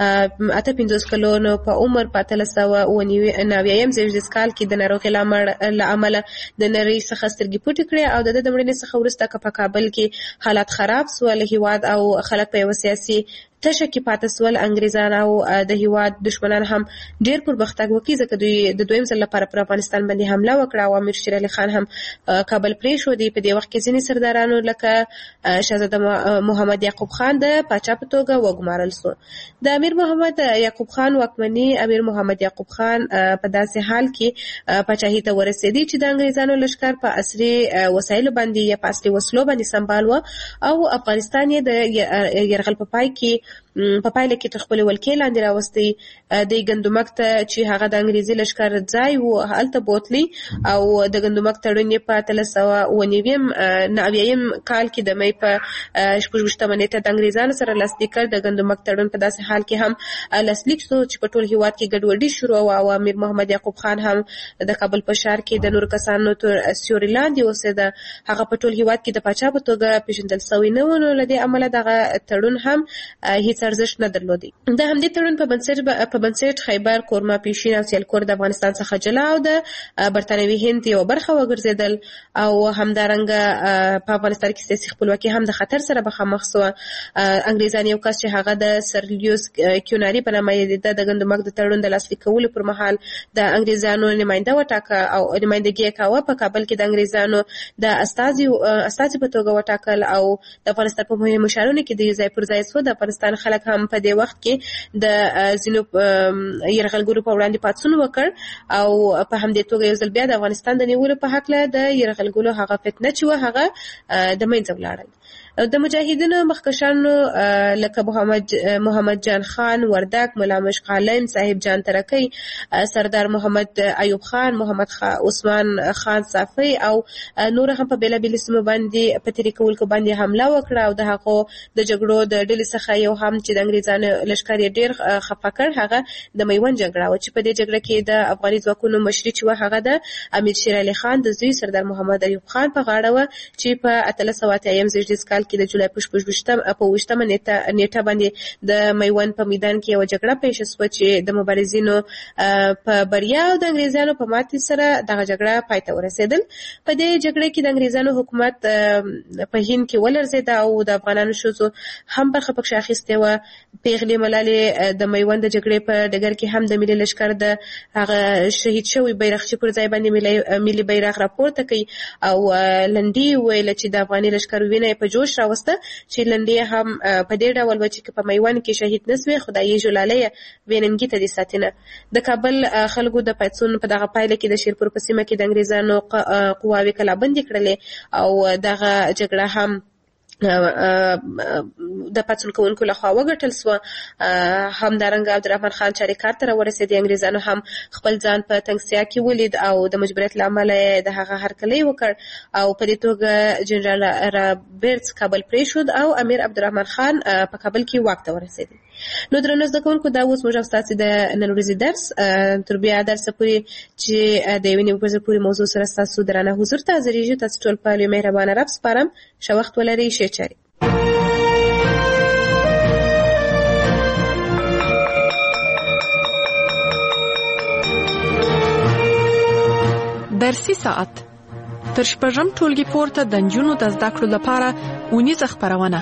اته پنځوس کلونو په عمر په اتلس سوه اوه نوي زېږدیز کال کې د ناروغۍ له امله د نړۍ څخه سترګې پټې کړې او د ده د مړینې څخه وروسته که په کابل کې حالات خراب سول، هېواد او خلک په یوه سیاسي تشه کې پاتې سول. انګریزان او د هېواد دشمنان هم ډېر پرمختګ وکړي ځکه دوی د دویم ځل لپاره پر افغانستان باندې حمله وکړه او امیر شیر علي خان هم کابل پرېښودی. په دې وخت کې ځینې سردارانو لکه شهزاده محمد یعقوب خان د پاچا په توګه وګمارل سو. د امیر محمد یعقوب خان واکمني امیر محمد یعقوب خان په داسې حال کې پاچاهي ته ورسېدی چې د انګریزانو لښکر په عصري وسایلو باندې یا په اصلي وسلو باندې سمبال و او افغانستان یې د یرغل په پای کې په پایله کې تر خپلې ولکې لاندې راوستی. د ګندمک ته چې هغه د انګریزي لښکر ځای و هلته بوتلی او د ګندمک تړون یې په اتلس سوه اوه نوي اویایم کال کې د مۍ په شپږ ویشتمه نېټه د انګریزانو سره لاسلیک کړ. د ګندمک تړون په داسې حال کې هم لاسلیک شو چې په ټول هېواد کې ګډوډي شروع وه او امیر محمد یعقوب خان هم د کابل په ښار کې د نورو کسانو تر سیوري لاندې اوسېده. هغه په ټول هېواد کې د پاچا په توګه پېژندل سوی نه و، نو له دې امله دغه تړون هم هیڅ ارزښت نه درلودی. د همدې تړون په بنسټ په بنسټ خیبر، کورما، پیشین او سیالکور د افغانستان څخه جلا او د برټانوي هند یوه برخه وګرځېدل او همدارنګه په افغانستان کې سیاسي خپلواکي هم د خطر سره مخامخ سوه. انګریزان یو کس چې هغه د سر لیوس کیوناري په نامه یې د ګندمک د تړون د لاسلیک کولو پر مهال د انګریزانو نماینده وټاکه او نمایندګي یې کاوه. په کابل کې د انګریزانو د استازي استازي په توګه وټاکل او د افغانستان په مهمو ښارونو کې د یو ځای پر ځای سو. د افغانستان خلک هم په دې وخت کې د ځینو یرغلګرو په وړاندې پاڅون وکړ او په همدې توګه یو ځل بیا د افغانستان د نیولو په هکله د یرغلګرو هغه فتنه چې وه هغه د منځه ولاړل. د مجاهدینو مخکشانو لکه محمد محمد جان خان وردک، ملا مشق عالم، صاحب جان ترکی، سردار محمد ایوب خان، محمد عثمان خان صافی او نور هم په بېلابېلو سیمو باندې په تېري کولو باندې حمله وکړه او د هغو د جګړو د ډلې څخه یو هم چې د انګریزانو لښکر یې ډېر خفه کړ هغه د میوند جګړه وه چې په دې جګړه کې د افغاني ځواکونو مشري چې وه هغه د امیر شیر علي خان د زوی سردار محمد ایوب خان په غاړه وه چې په اتلس سوه اتیایم زېږدیز کال کال کې د جولای په شپږ په ویشتمه نیټه باندې د میوند په میدان کې یو جګړه پیښ شوه چې د مبارزینو په بریا او د انګریزانو په ماتې سره دغه جګړه پای ته ورسېدل. په دې جګړه کې د انګریزانو حکومت په هند کې ولړزېد او د افغانانو ښځو هم برخه پکې اخیستې وه. پیغلې ملالې د میوند د جګړې په ډګر کې هم د ملي لښکر د هغه شهید شوی بیرغچي پر ځای باندې ملي بیرغ راپورته کوي او لنډۍ ویله چې د افغاني لښکر وینه په جوش راوسته چې لنډۍ هم په دې ډول و چې په میوند کې شهید نسوي خدای جلاله ویننګي ته دي ساتنه. د کابل خلکو د پاتسون په دغه پایله کې د شیرپور په سیمه کې د انګریزانو قواوې کلابندي کړلې او دغه جګړه هم د پاتسون کوونکو لخوا وګټل سوه. همدارنګه عبدالرحمن خان چاریکار ته راورسېد. انګریزانو هم خپل ځان په تنګسیا کې ولید او د مجبوریت له امله د هغه هرکلی وکړ او په دې توګه جنرال رابرټس کابل پرېښود او امیر عبدالرحمن خان په کابل کې واک ته ورسېد. نو درنو زده کوونکو دا اوس موږ او ستاسې د نن ورځې درس تر بیا درسه پورې چې د یوې نیمې ورځې پورې موضوع سره ستاسو درانه حضور ته حاضرېږي. تاسو ټول په لوی مهربانه رب سپارم. ښه وخت ولرئ. ښې چارې. درسي ساعت تر شپږم ټولګي پورته د نجونو د زده کړو لپاره اونیزه خپرونه.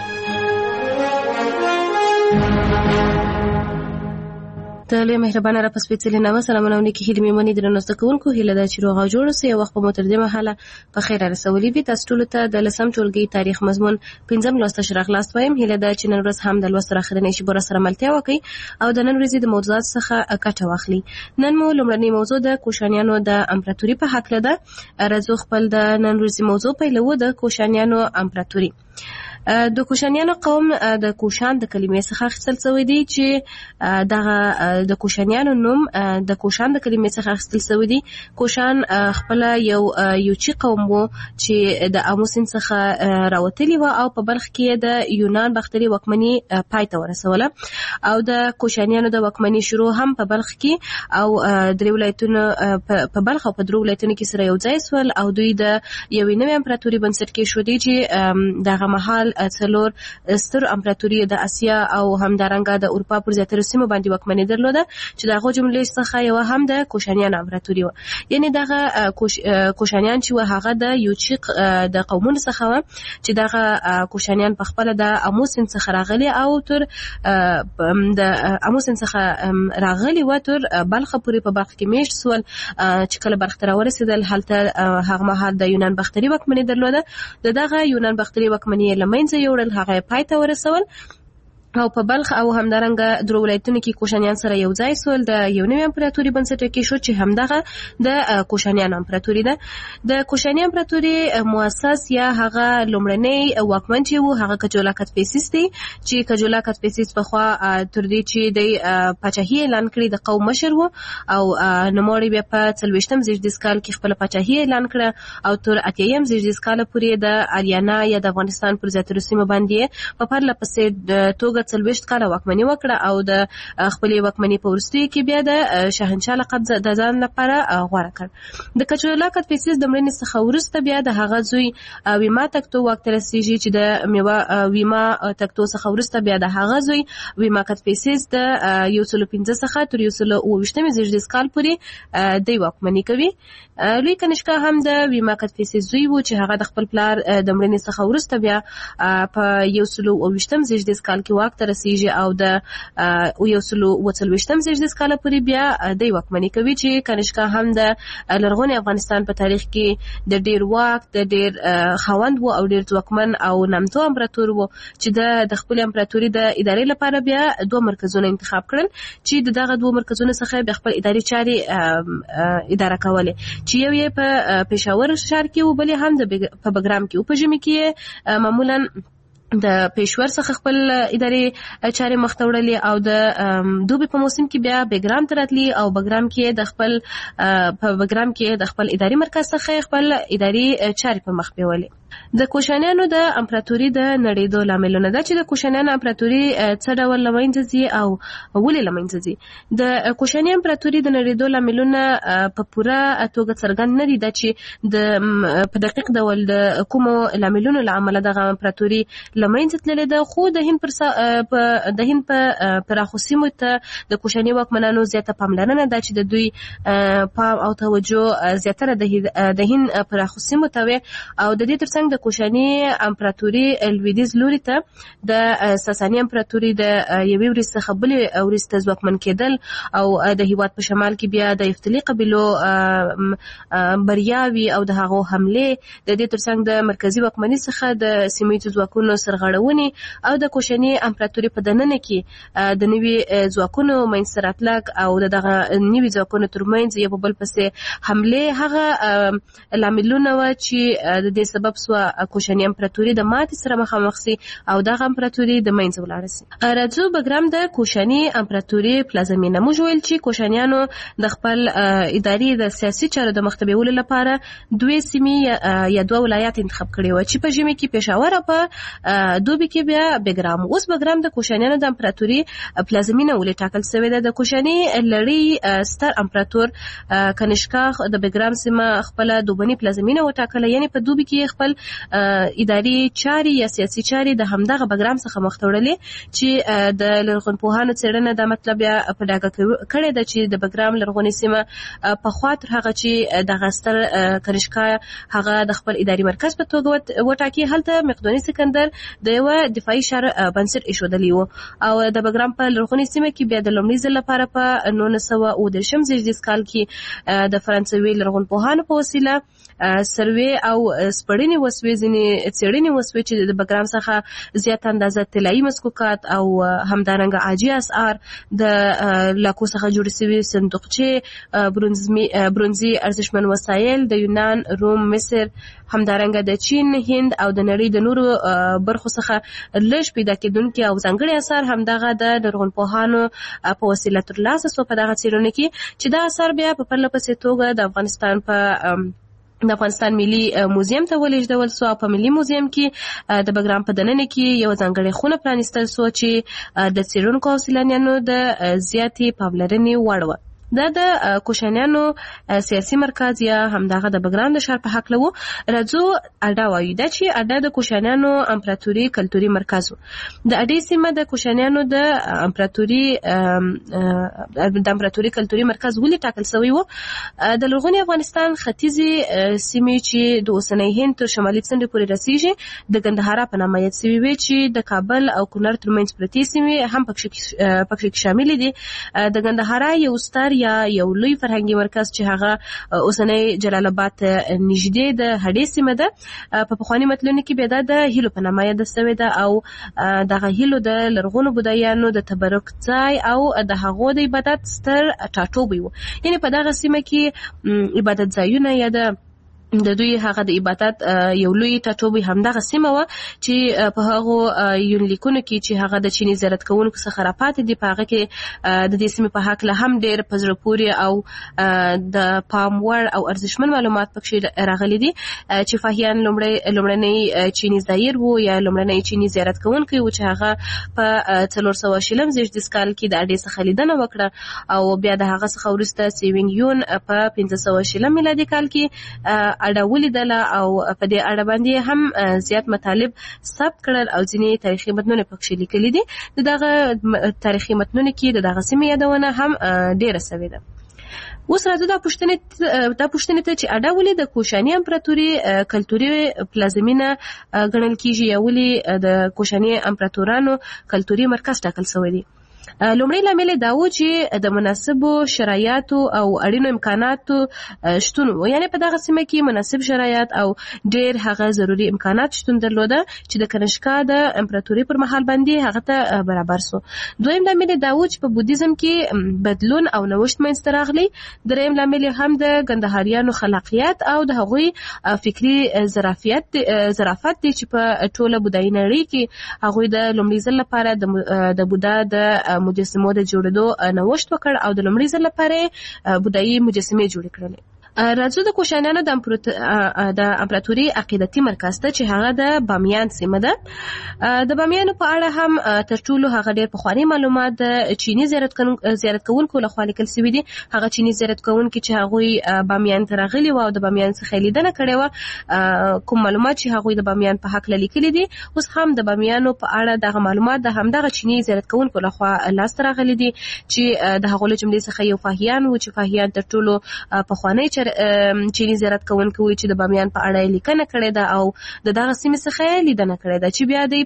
د لوی مهربانه را په سپېڅلې نامه سلامونه او نیکې هیلې مې مني. درنو زده کوونکو، هیله ده چې روغ او جوړ اوسئ. یو وخت به مو تر دې مهاله په خیر رسولي وي. تاسو ټولو ته د لسم ټولګي تاریخ مضمون پنځم لوست ښه راغلاست وایم. هیله ده چې نن ورځ هم د لوست تر اخرنۍ شېبو راسره ملتیا وکړئ او د نن ورځې د موضوعاتو څخه ګټه واخلئ. نن مو لومړنۍ موضوع د کوشانیانو د امپراتوري په هکله ده. راځو خپل د نن ورځې موضوع پیلوو د کوشانیانو امپراتوري. د کوشانیانو قوم د کوشان د کلمې څخه اخیستل شوی دی چې دغه د کوشانیانو نوم د کوشان د کلمې څخه اخیستل شوی دی. کوشان خپل یو یوچی قوم وو چې د آمو سیند څخه راوتلی و او په بلخ کې د یونان باختري واکمني پای ته ورسوله او د کوشانیانو د واکمني شروع هم په بلخ کې او درې ولایتونو په بلخ او په درو ولایتونو کې سره یو ځای سول او دوی د یوې نوې امپراتوري بنسټ کېښودی چې دغه مهال څلور ستر امپراتوري د اسیا او همدارنګه د اروپا پر زیاتره سیمو باندې واکمني درلوده چې دغه جملې څخه یو هم د کوشانیانو امپراتوري و. یعنی دغه کوشانیان چې و هغه د یوچیق د قومونو څخه و چې دغه کوشانیان په خپل د آمو سیند څخه راغلي او تر د آمو سیند څخه راغلي و تر بلخ پورې په بلخ کې میشت سول چې کله بلخ ته راورسېدل هلته هغه مهال د یونان باختري واکمني درلوده. د دغه یونان باختري واکمني له منځه یوړل، هغه پای ته ورسول او په بلخ او همدارنګه درو ولایتونو کې کوشانیان سره یو ځای سول. د یو نوې امپراتوري بنسټ کېښود چې همدغه د کوشانیانو امپراتوري ده. د کوشاني امپراتوري مؤسس یا هغه لومړنی واکمن چې و هغه کجولا کتپیسیس دی چې کجولا کتپیسیس پخوا تر دې چې د پاچاهي اعلان کړي د قوم مشر و او نوموړی بیا په څلوېښتم زېږدیز کال کې خپله پاچاهي اعلان کړه او تر اتیایم زېږدیز کاله پورې د اریانا یا د افغانستان پر زیاترو سیمو باندې په پرله پسې توګه څلوېښت کاله واکمني وکړه او د خپلې واکمني په وروستیو کې بیا د شاهنشاه لقب د ځان لپاره غوره کړ. د کجولا کتپیسیس د مړینې څخه وروسته بیا د هغه زوی ویما تکتو واک ته رسېږي چې د میوه ویما تکتو څخه وروسته بیا د هغه زوی ویما کتپیسیس د یو سلو پنځه څخه تر یو سلو اوه ویشتمې زېږدیز کال پورې دی واکمني کوي. لوی کنیشکا هم د ویما کتپیسیس زوی و چې هغه د خپل پلار د مړینې څخه وروسته بیا په یو سلو اوه ویشتم زېږدیز کال کې واک ته رسېږي او د یو سلو اوه څلوېښتم زېږدیز کاله پورې بیا دی واکمني کوي چې کنیشکا هم د لرغوني افغانستان په تاریخ کې د ډېر واک د ډېر خاوند و او ډېر ځواکمن او نامتو امپراتور و چې د خپلې امپراتوري د ادارې لپاره بیا دوه مرکزونه انتخاب کړل چې د دغه دوه مرکزونو څخه بیا خپل اداري چارې اداره کولې چې یو یې په پېښور ښار کې و بل یې هم په بګرام کې و. په ژمي کې معمولا د پېښور څخه خپل اداري چارې مخته وړلې او د دوبي په موسم کې بیا بګرام ته راتلي او بګرام کې د خپل په بګرام کې د خپل اداري مرکز څخه خپل اداري چارې په مخ بیولې. د کوشانیانو د امپراتوري د نړیدو لاملونه دا چې د کوشانیانو امپراتوري څه ډول لمنځه ځي او ولې لمنځه ځي. د کوشاني امپراتوري د نړیدو لاملونه په پوره توګه څرګند نه دي دا چې د په دقیق ډول د کومو لاملونو له امله دغه امپراتوري لمنځه تللې ده، خو د هند پر د هند په پراخو سیمو ته د کوشاني واکمنانو زیاته پاملرنه ده چې د دوی پام او توجه زیاتره د هند پراخو سیمو ته وي او د دې ترڅنګ د کوشاني امپراتوري لویدیځ لوري ته د ساساني امپراتوري د یوې ورځې څخه بلې ورځې ته ځواکمن کېدل او د هیواد په شمال کې بیا د افتلي قبیلو بریاوي او د هغو حملې د دې ترڅنګ د مرکزي واکمنۍ څخه د سیمه ځواکونو سرغړونې او د کوشاني امپراتوري په دننه کې د نوي ځواکونو منځته راتلل او دغه نوي ځواکونو ترمنځ یو بل پسې حملې هغه لاملونه و چې د دې سبب سو کوشاني امپراتوري د ماتې سره مخامخ سي او دغه امپراتوري د منځه ولاړه سي. راځو بګرام د کوشاني امپراتوري پلازمینه موږ ویل چې کوشانیانو د خپل اداري د سیاسي چارو د مختبیولو لپاره دوه سیمې یا دوه ولایات انتخاب کړي و چې په ژمي کې پېښور او په دوبي کې بیا بګرام. اوس بګرام د کوشانیانو د امپراتوري پلازمینه ولې ټاکل شوې ده؟ د کوشاني لړۍ ستر امپراتور کنشکا د بګرام سیمه خپل دوبني پلازمینه وټاکله، یعنی په دوبي کې خپل اداري چاري یا سیاسي چاري د همدغه بګرام څخه مخ ته وړلې چې د لرغونپوهانو څېړنه دا مطلب یا په ډاګه کړی ده چې د بګرام لرغونې سیمه په خوا تر هغه چې دغه ستر کنشکا هغه د خپل اداري مرکز په توګه وټاکي، هلته مقدوني سکندر د یوه دفاعي شهر بنسټ ایښودلی و او د بګرام په لرغونې سیمه کې بیا د لومړي ځل لپاره په نولس سوه اووه دېرشم زېږدیز کال کې د فرانسوي لرغونپوهانو په وسیله سروې او سپړنې وسوې، ځینې څېړنې وسوې چې د بګرام څخه زیات اندازه طلایي مسکوکات او همدارنګه عاجي اسعار، د لاکو څخه جوړې شوي صندوقچې، برونزي ارزښتمن وسایل د یونان، روم، مصر، همدارنګه د چین، هند او د نړۍ د نورو برخو څخه لږ پیدا کېدونکي او ځانګړي اثار همدغه د لرغونپوهانو په وسیله ترلاسه سو په دغه څېړنو کې چې دا اثار بیا په پرله پسې توګه د افغانستان په د افغانستان ملي موزیم ته ولېږدول سو او په ملي موزیم کې د بګرام په دننه کې یو ځانګړې خونه پرانیستل سو چې د څېړونکو او سیلانیانو د زیاتې پاملرنې وړ وه. دا د کوشانیانو سیاسي مرکز یا همدغه د بګرام د ښار په هکله و. راځو اډا وایو دا چې اډا د کوشانیانو امپراتوري کلتوري مرکز و. د اډې سیمه د کوشانیانو د امپراتوري د امپراتوري کلتوري مرکز ولې ټاکل شوی و؟ د لرغوني افغانستان ختیځې سیمې چې د اوسنۍ هند تر شمالي څنډې پورې رسیږي د ګندهارا په نامه یاد شوي وې چې د کابل او کونړ ترمنځ پرتې سیمې هم پکې شاملې دي. د ګندهارا یو ستر یا یو لوی فرهنګي مرکز چې هغه اوسنۍ جلال آباد ته نږدې د هډې سیمه ده په پخواني متلونو کې بیا د هیلو په نامه یاده شوې ده او دغه هیلو د لرغونو بودایانو د تبرک ځای او د هغو د عبادت ستر ټاټوبی و. یعنې په دغه سیمه کې عبادت ځایونه یا د د دوی هغه د عبادت یو لوی ټاټوبی همدغه سیمه وه چې په هغو یونلیکونو کې چې هغه د چیني زیارت کوونکو څخه راپاتې دي په هغه کې د دې سیمې په هکله هم ډېر په زړه پورې او د پام وړ او ارزښتمن معلومات پکې راغلي دي چې فاهیان لومړنی چیني زایر وو یا لومړنی چیني زیارت کوونکی وو چې هغه په څلور سوه شلم زېږدیز کال کې د اډې څخه لیدنه وکړه او بیا د هغه څخه وروسته سیوینګ یون په پنځه سوه شلم میلادي کال کې اډه ولیدله او په دې اړه باندې هم زیات مطالب ثبت کړل او ځینې تاریخي متنونه پکې لیکلي دي. د دغه تاریخي متنونو کې د دغه سیمې یادونه هم ډېره شوې ده. اوس راځو دا پوښتنې دا پوښتنې ته چې اډا ولې د کوشاني امپراتوري کلتوري پلازمینه ګڼل کېږي یا ولې د کوشاني امپراتورانو کلتوري مرکز ټاکل شوی دی؟ لومړی لامل دا و چې د مناسبو شرایطو او اړینو امکاناتو شتون و، یعنی په دغه سیمه کې مناسب شرایط او ډېر هغه ضروري امکانات شتون درلوده چې د کنشکا د امپراتوري پر مهال باندې هغه ته برابر سو. دویم لامل دا و چې په بودیزم کې بدلون او نوښت منځته راغلی. دریم لامل هم د ګندهاریانو خلاقیت او د هغوی فکري ظرافت ظرافت دی چې په ټوله بودایي نړۍ کې هغوی د لومړي ځل لپاره د بودا د مجسمو د جوړېدو نوښت وکړ او د لومړي ځل لپاره بودایي مجسمې جوړې کړلې. راځو د کوشانیانو د د امپراتوري عقیدتي مرکز ته چې هغه د بامیان سیمه ده. د بامیانو په اړه هم تر ټولو هغه ډېر پخواني معلومات د چینی زیارت زیارت کوونکو لخوا لیکل شوي دي. هغه چینی زیارت کوونکي چې هغوی بامیان ته راغلي وو او د بامیان څخه لیدنه کړې وه، کوم معلومات چې هغوی د بامیان په هکله لیکلي دي، اوس هم د بامیانو په اړه دغه معلومات د همدغه چینی زیارت کوونکو لخوا لاسته راغلي دي چې د هغو له جملې څخه یو فاهیان و چې فاهیان تر ټولو پخوانی چینی زیارت کوونکی وي چې د بامیان په اړه لیکنه کړې ده او د دغه سیمې څخه لیدنه کړې ده چې بیا دوی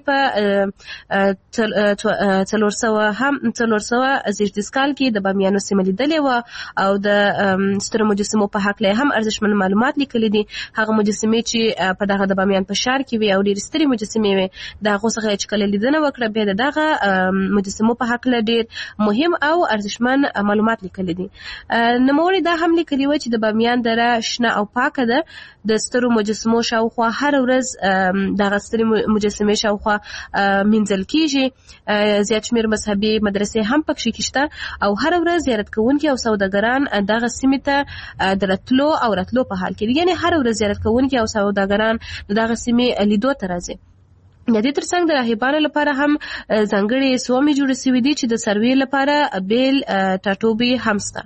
په څلور سوه هم څلور سوه زیږدیز کال کې د بامیانو سیمه لیدلې وه او د سترو مجسمو په هکله هم ارزښتمن معلومات لیکلي دي. هغه مجسمې چې په دغه د بامیان په ښار کې وي او ډېرې سترې مجسمې وي، د هغو څخه چې کله لیدنه وکړه بیا د دغه مجسمو په هکله ډېر مهم او ارزښتمن معلومات لیکلي دي. نوموړي دا هم لیکلي وه چې د بامیان دره شنه او پاکه ده. د سترو مجسمو شاوخوا هر ورځ دغه سترې مجسمې شاوخوا مینځل کیږي. زیات شمېر مذهبي مدرسې هم پکښې شته او هر ورځ زیارت کوونکي او سوداګران دغه سیمې ته د راتلو او راتلو په حال کې دي، یعنې هر ورځ زیارت کوونکي او سوداګران دغه سیمې لیدو ته راځي. د دې ترڅنګ د راهبانو لپاره هم ځانګړې سومې جوړې شوي دي چې د سروې لپاره بیل ټاټوبې هم شته.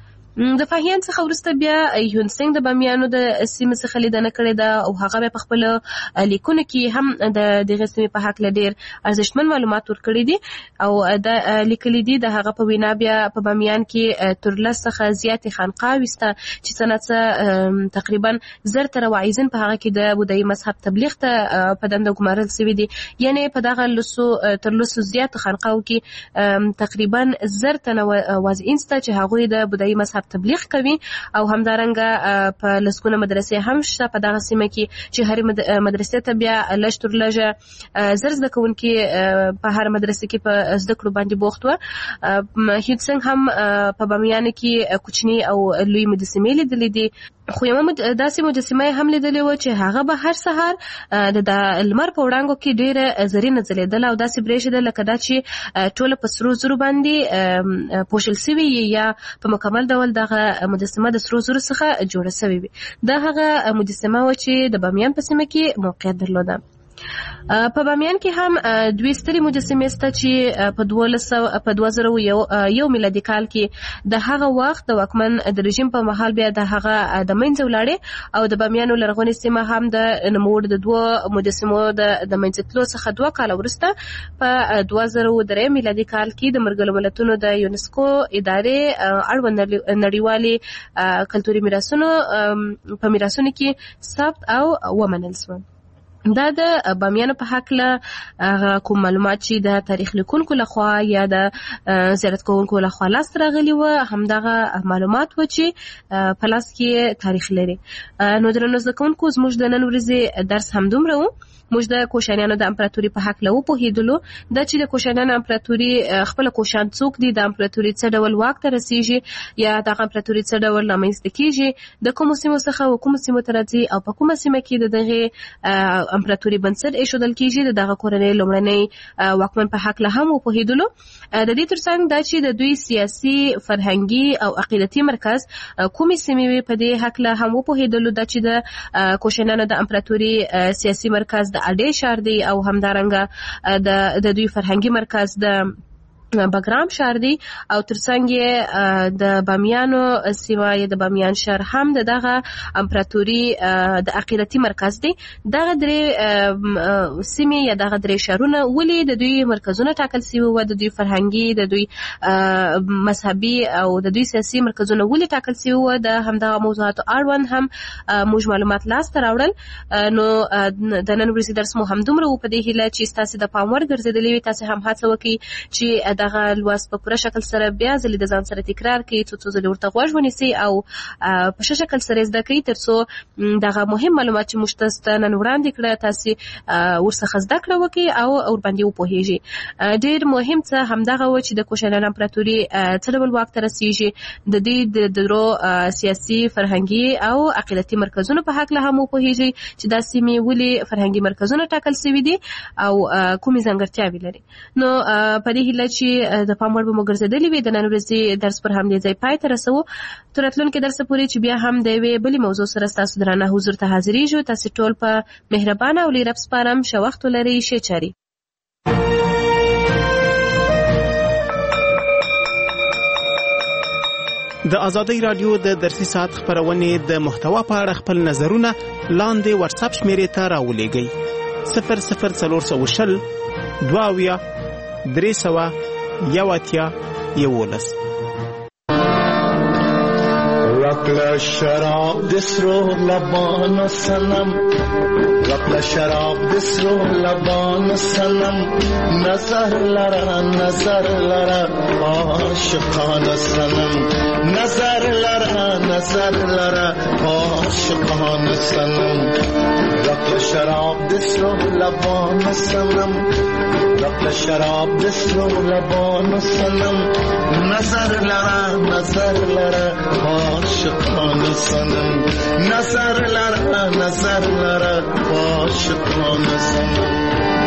د فاهیان څخه وروسته بیا یون سنګ د بامیانو د سیمې څخه لیدنه کړې ده او هغه بیا په خپلو لیکونو کې هم د دغې سیمې په هکله ډېر ارزښتمن معلومات ورکړي دي او دا لیکلي دي. د هغه په وینا بیا په بامیان کې تر لس څخه زیاتې خانقاوې شته چې څه ناڅه تقریبا زر تره واعظین په هغه کې د بودایي مذهب تبلیغ ته په دنده ګمارل شوي دي، یعنې په دغه لسو تر لسو زیاتو خانقاوو کې تقریبا زر تنه واعظین شته چې هغوی د بودایي مذهب تبلیغ کوي او همدارنګه په لسګونه مدرسې هم شته په دغه سیمه کې چې هرې مدرسې ته بیا لږ تر لږه زر زده کوونکي په هر مدرسې کې په زده کړو باندې بوخت وه. هیوت سنګ هم په بامیان کې کوچني او لوی مجسمې لیدلې دي، خو یوه داسې مجسمه هم لیدلې وه چې هغه به هر سهار د لمر په وړانګو کې ډېره زرینه ځلېدله او داسې برېښېده لکه دا چې ټوله په سرو زرو باندې پوښل سوي یا په مکمل ډول دغه مجسمه د سرو زرو څخه جوړه شوې وي. دا هغه مجسمه وه چې د بامیان په سیمه کې موقعیت درلوده. په بامیان کې هم دوی سترې مجسمې شته چې په دولس سوه په دوه زره یو یو میلادي کال کې د هغه وخت د واکمن د رژیم په مهال بیا د هغه د منځه ولاړې او د بامیانو لرغونې سیمه هم د نوموړو د دوه مجسمو د منځه تلو څخه دوه کاله وروسته په دوه زره درې میلادي کال کې د ملګرو ملتونو د یونسکو ادارې اړوند نړیوالې کلتوري میراثونو په میراثونو کې ثبت او ومنل شول. دا د بامیانو په هکله کوم معلومات چې د تاریخ لیکونکو لخوا یا د زیارت کوونکو لخوا لاسته راغلي وه همدغه معلومات وه چې په لاس کې تاریخ لري. نو درنو زده کوونکو زموږ د نن ورځې درس همدومره و. موږ د کوشانیانو د امپراتوري په هکله وپوهېدلو دا چې د کوشانیانو امپراتوري خپله کوشان څوک دي، د امپراتوري څه ډول واک ته رسېږي یا دغه امپراتوري څه ډول رامنځته کېږي، د کومو سیمو څخه و کومو سیمو ته راځي او په کومه سیمه کې د دغې امپراتوري بنسټ ایښودل کېږي، د دغه کورنۍ لومړنۍ واکمن په هکله هم وپوهېدلو. د دې ترڅنګ دا چې د دوی سیاسي فرهنګي او عقیدتي مرکز کومې سیمې وي په دې هکله هم وپوهېدلو. دا چې د کوشانیانو د امپراتوري سیاسي مرکز د اډې ښار دی او همدارنګه د د دوی فرهنګي مرکز د بګرام ښار دی او ترڅنګ یې د بامیانو سیمه یا د بامیان ښار هم د دغه امپراتوري د عقیدتي مرکز دی. دغه درې سیمې یا دغه درې ښارونه ولې د دوی مرکزونه ټاکل شوي وو، د دوی فرهنګي د دوی مذهبي او د دوی سیاسي مرکزونه ولې ټاکل شوي وو، د همدغه موضوعاتو اړوند هم موږ معلومات لاسته راوړل. نو د نن ورځې درس مو همدومره و په دې هیله چې ستاسې د پام وړ ګرځېدلی وي. تاسې هم هڅه وکړئ چې دغه لوست په پوره شکل سره بیا ځلې د ځان سره تکرار کړئ، څو څو ځلې ورته غوږ ونیسئ او په ښه شکل سره زده کړئ تر څو دغه مهم معلومات چې موږ تاسو ته نن وړاندې کړه تاسې ورڅخه زده کړه وکړئ او ورباندې وپوهېږئ. ډېر مهم څه همدغه و چې د کوشانیانو امپراتوري څه ډول واک ته رسېږي، د دوی د درو سیاسي فرهنګي او عقیدتي مرکزونو په هکله هم وپوهېږئ چې دا سیمې ولې فرهنګي مرکزونه ټاکل شوي دي او کومې ځانګړتیاوې لري. نو په دې هیله چې چې د پام وړ به مو ګرځېدلې وي. د نن ورځې درس پر همدې ځای پای ته رسوو. تر راتلونکي درس پورې چې بیا هم د یوې بلې موضوع سره ستاسو درانه حضور ته حاضرېږو. تاسې ټول په مهربانه او لرب سپارم. ښه وخت ولرئ. ښې چارې. د ازادۍ رادیو د درسي ساعت خبرونې د محتوا په اړه خپل نظرونه لاندې واتساپ شمیرې ته راولېږئ. صفر صفر څلور سوه شل دوه اویا درې سوه یو اتیا یولس. رقل شراب دسرو لبان سنم، رقل شراب دسرو لبان سنم، نظر لرا نظر لرا عاشقان سنم، نظر لرا نظر لرا عاشقان سنم. رقل شراب دسرو لبان سنم، رقل شراب دسرو لبان سنم، نظر لرا نظر لرا عاشقان سنم، نظر لرا نظر لرا عاشقان سنم.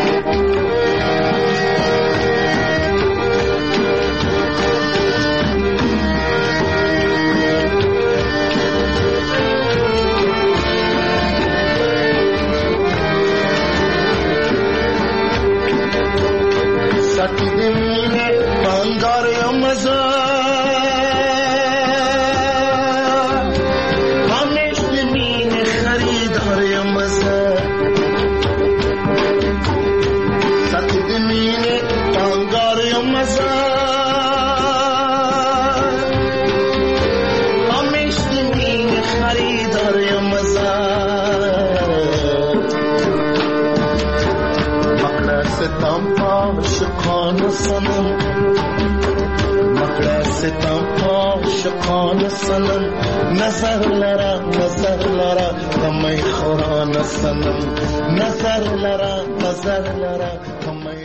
سکی دمینه بانگار یا مزا همیش دمینه خریدار یا مزا سکی دمینه بانگار یا مزا همیش دمینه خریدار یا مزا مقرر ستم عاشقان سنم، مقرر ستم عاشقان سنم، نظر لرا نظر لرا غمی خوران سنم، نظر لرا نظر لرا غمی